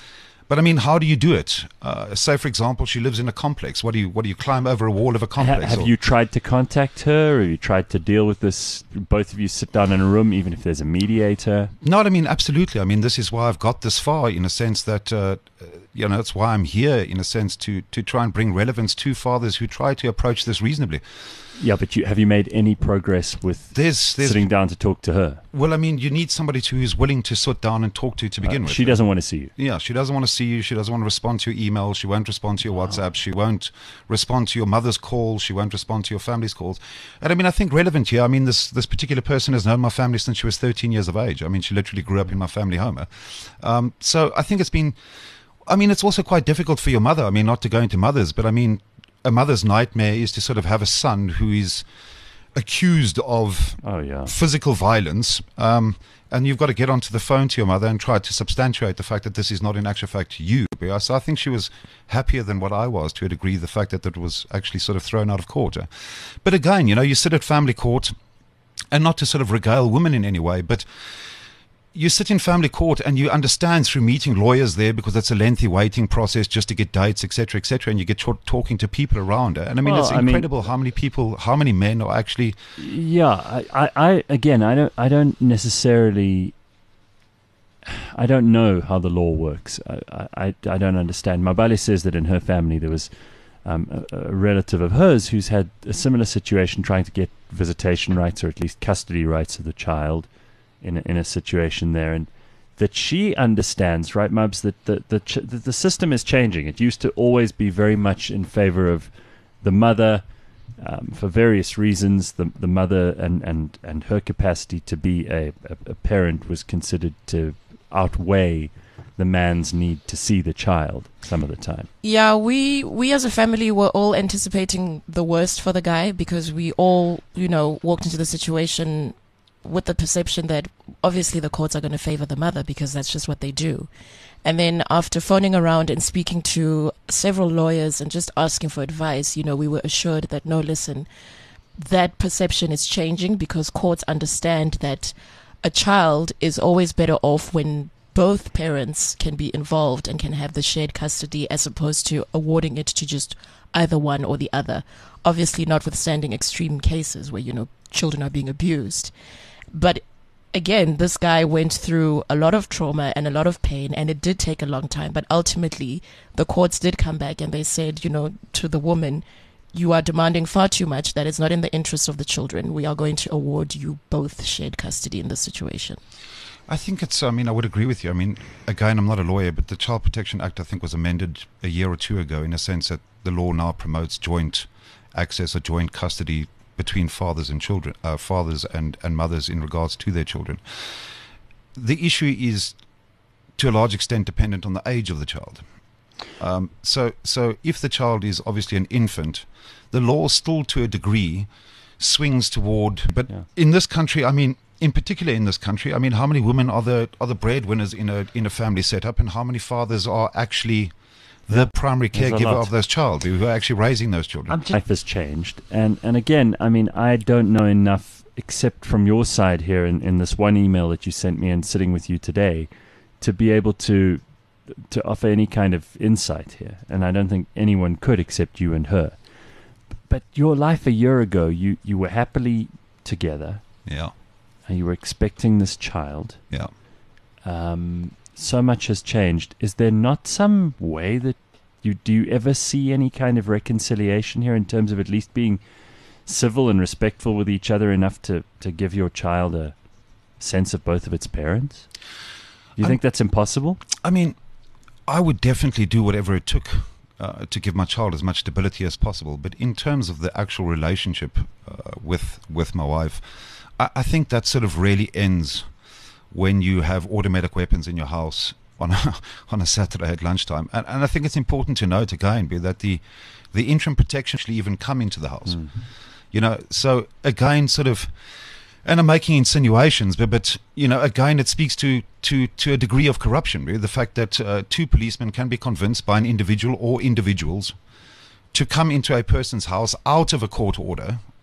But I mean, how do you do it? Uh, say, for example, she lives in a complex. What do you what do you climb over a wall of a Ha- complex? have or- you tried to contact her? Or have you tried to deal with this? Both of you sit down in a room, even if there's a mediator. No, I mean, absolutely. I mean, this is why I've got this far, in a sense that, uh, uh, you know, it's why I'm here, in a sense, to, to try and bring relevance to fathers who try to approach this reasonably. Yeah, but you, have you made any progress with There's, there's, sitting down to talk to her? well, I mean, you need somebody to, who's willing to sit down and talk to to begin Uh, with. she doesn't want to see you. Yeah, she doesn't want to see you. She doesn't want to respond to your emails. She won't respond to your WhatsApp. She won't respond to your mother's calls. She won't respond to your family's calls. And I mean, I think relevant here, I mean, this, this particular person has known my family since she was thirteen years of age. I mean, she literally grew up in my family home. Um, so I think it's been, I mean, it's also quite difficult for your mother. I mean, not to go into mothers, but I mean, a mother's nightmare is to sort of have a son who is accused of Oh, yeah. physical violence, um, and you've got to get onto the phone to your mother and try to substantiate the fact that this is not in actual fact you. So I think she was happier than what I was, to a degree, the fact that it was actually sort of thrown out of court. But again, you know, you sit at family court, and not to sort of regale women in any way, but you sit in family court and you understand through meeting lawyers there, because it's a lengthy waiting process just to get dates, et cetera, et cetera, and you get ch- talking to people around it. And I mean, Well, it's I mean- incredible how many people, how many men are actually. Yeah, I, I, I, again, I don't, I don't necessarily, I don't know how the law works. I, I, I don't understand. Mabale says that in her family there was um, a, a relative of hers who's had a similar situation, trying to get visitation rights or at least custody rights of the child in a, in a situation there, and that she understands, right, Mubs, that the the, ch- that the system is changing. It used to always be very much in favor of the mother. Um, for various reasons, the the mother and, and, and her capacity to be a, a, a parent was considered to outweigh the man's need to see the child some of the time. Yeah, we we as a family were all anticipating the worst for the guy, because we all, you know, walked into the situation with the perception that obviously the courts are going to favor the mother, because that's just what they do. And then after phoning around and speaking to several lawyers and just asking for advice, you know, we were assured that, no, listen, that perception is changing, because courts understand that a child is always better off when both parents can be involved and can have the shared custody, as opposed to awarding it to just either one or the other. Obviously, notwithstanding extreme cases where, you know, children are being abused. But again, this guy went through a lot of trauma and a lot of pain, and it did take a long time. But ultimately, the courts did come back and they said, you know, to the woman, you are demanding far too much. That is not in the interest of the children. We are going to award you both shared custody in this situation. I think it's, I mean, I would agree with you. I mean, again, I'm not a lawyer, but the Child Protection Act, I think, was amended a year or two ago, in a sense that the law now promotes joint access or joint custody between fathers and children, uh, fathers and, and mothers in regards to their children. The issue is, to a large extent, dependent on the age of the child. Um, so, so if the child is obviously an infant, the law still, to a degree, swings toward. But Yeah. in this country, I mean, in particular in this country, I mean, how many women are the are the breadwinners in a in a family setup, and how many fathers are actually the primary There's a caregiver lot. of those child, who are actually raising those children? Life has changed, and and again, I mean, I don't know enough, except from your side here in, in this one email that you sent me and sitting with you today, to be able to to offer any kind of insight here. And I don't think anyone could except you and her. But your life a year ago, you you were happily together, Yeah, and you were expecting this child. yeah. Um, so much has changed. Is there not some way that you do you ever see any kind of reconciliation here, in terms of at least being civil and respectful with each other enough to, to give your child a sense of both of its parents? Do you I'm- think that's impossible? I mean, I would definitely do whatever it took uh, to give my child as much stability as possible. But in terms of the actual relationship uh, with with my wife, I, I think that sort of really ends when you have automatic weapons in your house on a, on a Saturday at lunchtime. And, and I think it's important to note again, be that the the interim protection actually even come into the house. You know, so again, sort of, and I'm making insinuations, but, but you know, again, it speaks to, to, to a degree of corruption, really. The fact that uh, two policemen can be convinced by an individual or individuals to come into a person's house out of a court order,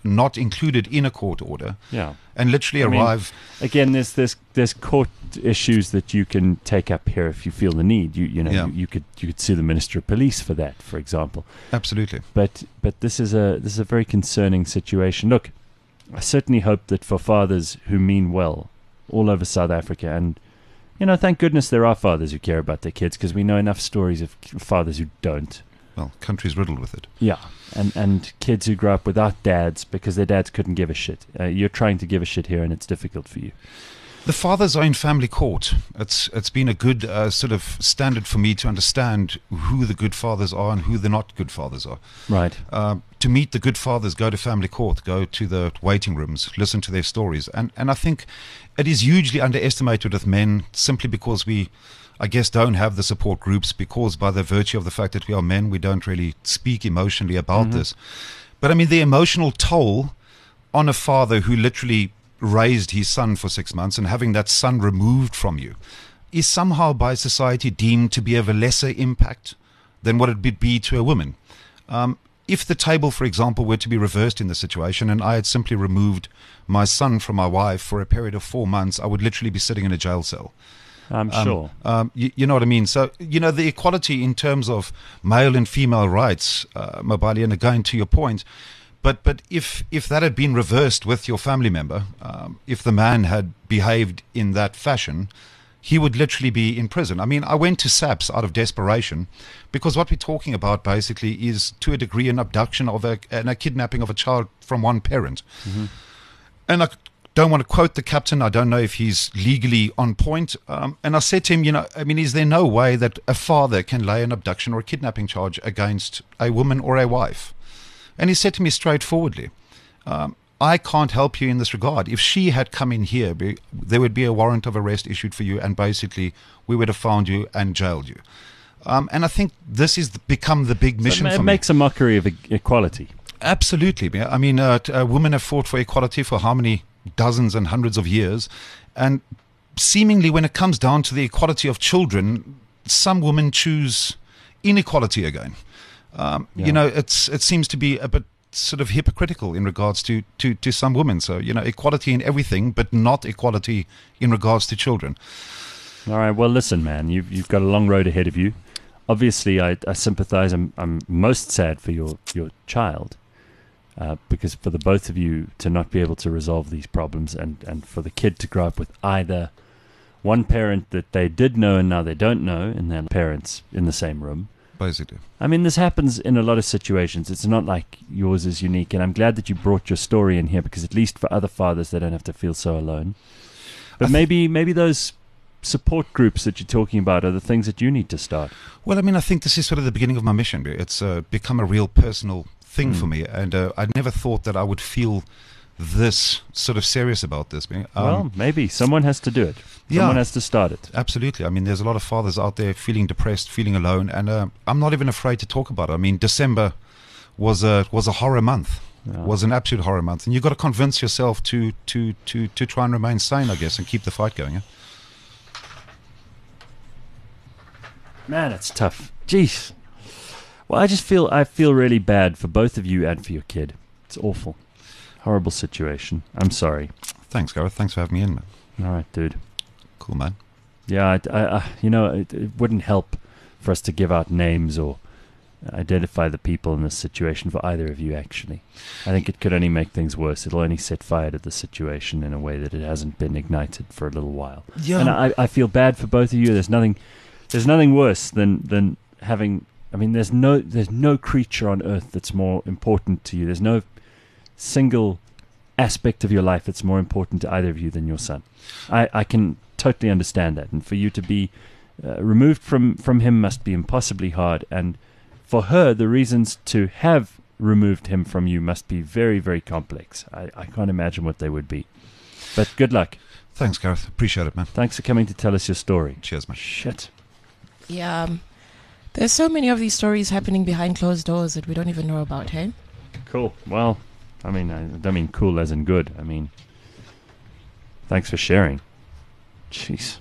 not included in a court order, Yeah. and literally I mean, arrive. Again, there's there's there's court issues that you can take up here if you feel the need. You you know Yeah. you, you could you could sue the Minister of Police for that, for example. Absolutely. But but this is a this is a very concerning situation. Look, I certainly hope that for fathers who mean well all over South Africa, and you know, thank goodness there are fathers who care about their kids, because we know enough stories of fathers who don't. Well, country's riddled with it. Yeah, and and kids who grow up without dads because their dads couldn't give a shit. Uh, you're trying to give a shit here, and it's difficult for you. The fathers are in family court. It's it's been a good uh, sort of standard for me to understand who the good fathers are and who the not good fathers are. Right. Uh, to meet the good fathers, go to family court, go to the waiting rooms, listen to their stories, and and I think it is hugely underestimated with men simply because we, I guess, don't have the support groups, because by the virtue of the fact that we are men, we don't really speak emotionally about Mm-hmm. this. But I mean, the emotional toll on a father who literally raised his son for six months and having that son removed from you is somehow by society deemed to be of a lesser impact than what it would be to a woman. Um, if the table, for example, were to be reversed in the situation and I had simply removed my son from my wife for a period of four months, I would literally be sitting in a jail cell. I'm Um, sure. Um, you, you know what I mean? So, you know, the equality in terms of male and female rights, uh, Mabali, and again to your point, but but if if that had been reversed with your family member, um, if the man had behaved in that fashion, he would literally be in prison. I mean, I went to SAPS out of desperation because what we're talking about basically is, to a degree, an abduction of a, and a kidnapping of a child from one parent. Mm-hmm. And I don't want to quote the captain. I don't know if he's legally on point. Um, and I said to him, you know, I mean, is there no way that a father can lay an abduction or a kidnapping charge against a woman or a wife? And he said to me straightforwardly, um, I can't help you in this regard. If she had come in here, be, there would be a warrant of arrest issued for you, and basically we would have found you and jailed you. Um, and I think this has become the big mission So it for makes me. a mockery of e- equality. Absolutely. Yeah. I mean, uh, t- uh, women have fought for equality for how many dozens and hundreds of years. And seemingly when it comes down to the equality of children, some women choose inequality again. Um, Yeah. You know, it's it seems to be a bit sort of hypocritical in regards to, to, to some women. So, you know, equality in everything, but not equality in regards to children. All right. Well, listen, man, you've you've got a long road ahead of you. Obviously, I, I sympathise. I'm I'm most sad for your your child, uh, because for the both of you to not be able to resolve these problems, and, and for the kid to grow up with either one parent that they did know and now they don't know, and their parents in the same room. Basically. I mean, this happens in a lot of situations. It's not like yours is unique, and I'm glad that you brought your story in here, because at least for other fathers, they don't have to feel so alone. But I th- maybe maybe those support groups that you're talking about are the things that you need to start. Well, I mean, I think this is sort of the beginning of my mission. It's uh, become a real personal thing Mm. for me, and uh, I never thought that I would feel this sort of serious about this. Um, Well, maybe someone has to do it. Yeah. Someone has to start it. Absolutely. I mean, there's a lot of fathers out there feeling depressed, feeling alone, and uh, I'm not even afraid to talk about it. I mean, December was a was a horror month. Yeah. Was an absolute horror month, and you've got to convince yourself to to to to try and remain sane, I guess, and keep the fight going. Yeah? Man, it's tough. Jeez. Well, I just feel I feel really bad for both of you and for your kid. It's awful. Horrible situation. I'm sorry. Thanks, Gareth. Thanks for having me in, man. All right, dude. Cool, man. Yeah, I, I, I- you know, it, it wouldn't help for us to give out names or identify the people in this situation for either of you, actually. I think it could only make things worse. It'll only set fire to the situation in a way that it hasn't been ignited for a little while. Yeah. And I, I feel bad for both of you. There's nothing, there's nothing worse than, than having, I mean, there's no, there's no creature on earth that's more important to you. There's no single aspect of your life that's more important to either of you than your son. I, I can totally understand that. And for you to be uh, removed from, from him must be impossibly hard. And for her, the reasons to have removed him from you must be very, very complex. I, I can't imagine what they would be. But good luck. Thanks, Gareth. Appreciate it, man. Thanks for coming to tell us your story. Cheers, man. Shit. Yeah. Um, there's so many of these stories happening behind closed doors that we don't even know about, hey? Cool. Well, I mean, I don't mean cool as in good. I mean, thanks for sharing. Jeez.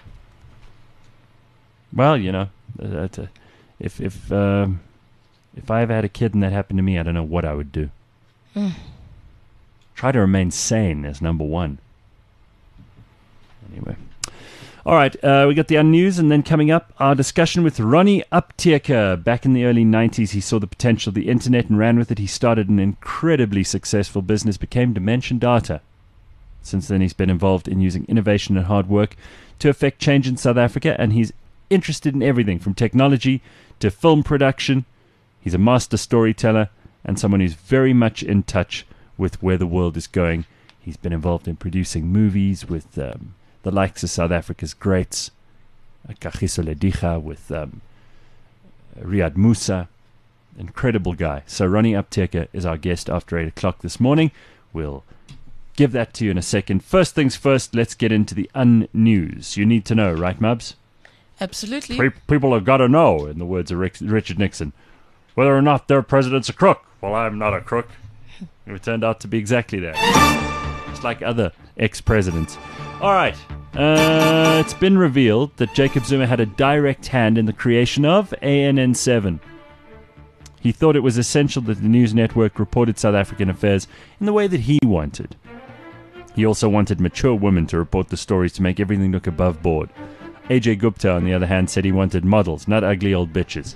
Well, you know, uh, uh, if if um, if I ever had a kid and that happened to me, I don't know what I would do. Mm. Try to remain sane as number one. Anyway. All right, uh, we got the unnews, and then coming up, our discussion with Ronnie Apteker. Back in the early nineties, he saw the potential of the internet and ran with it. He started an incredibly successful business, became Dimension Data. Since then, he's been involved in using innovation and hard work to affect change in South Africa, and he's interested in everything from technology to film production. He's a master storyteller and someone who's very much in touch with where the world is going. He's been involved in producing movies with um, the likes of South Africa's greats, Kagiso Lediga, with um, Riyad Musa. Incredible guy. So Ronnie Apteker is our guest after eight o'clock this morning. We'll give that to you in a second. First things first, let's get into the un-news. You need to know, right, Mubs? Absolutely. Pe- people have got to know, in the words of Rick- Richard Nixon, whether or not their president's a crook. Well, I'm not a crook. It turned out to be exactly that. Just like other ex-presidents. All right. Uh, it's been revealed that Jacob Zuma had a direct hand in the creation of A N N seven. He thought it was essential that the news network reported South African affairs in the way that he wanted. He also wanted mature women to report the stories to make everything look above board. A J Gupta, on the other hand, said he wanted models, not ugly old bitches.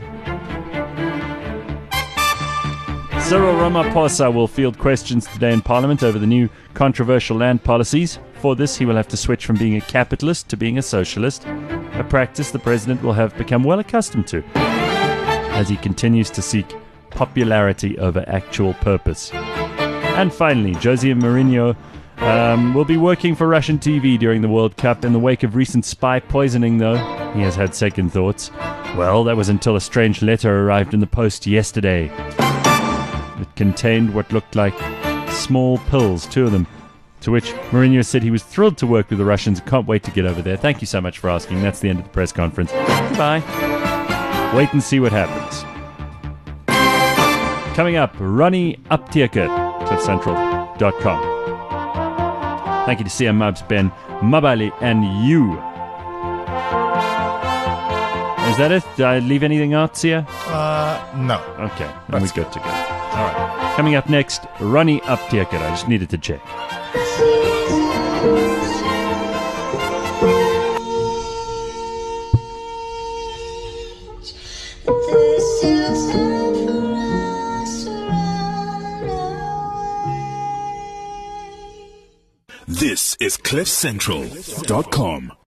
Cyril Ramaphosa will field questions today in Parliament over the new controversial land policies. For this, he will have to switch from being a capitalist to being a socialist, a practice the president will have become well accustomed to as he continues to seek popularity over actual purpose. And finally, Jose Mourinho um, will be working for Russian T V during the World Cup. In the wake of recent spy poisoning, though, he has had second thoughts. Well, that was until a strange letter arrived in the post yesterday. It contained what looked like small pills, two of them, to which Mourinho said he was thrilled to work with the Russians. Can't wait to get over there. Thank you so much for asking. That's the end of the press conference. Goodbye. Wait and see what happens. Coming up, Ronnie Apteker, cliff central dot com. Thank you to C M Mubs, Ben, Mabali, and you. Is that it? Did I leave anything out, Sia? Uh, no. Okay, then we're good to go. All right. Coming up next, Ronnie Apteker. I just needed to check. This is cliff central dot com.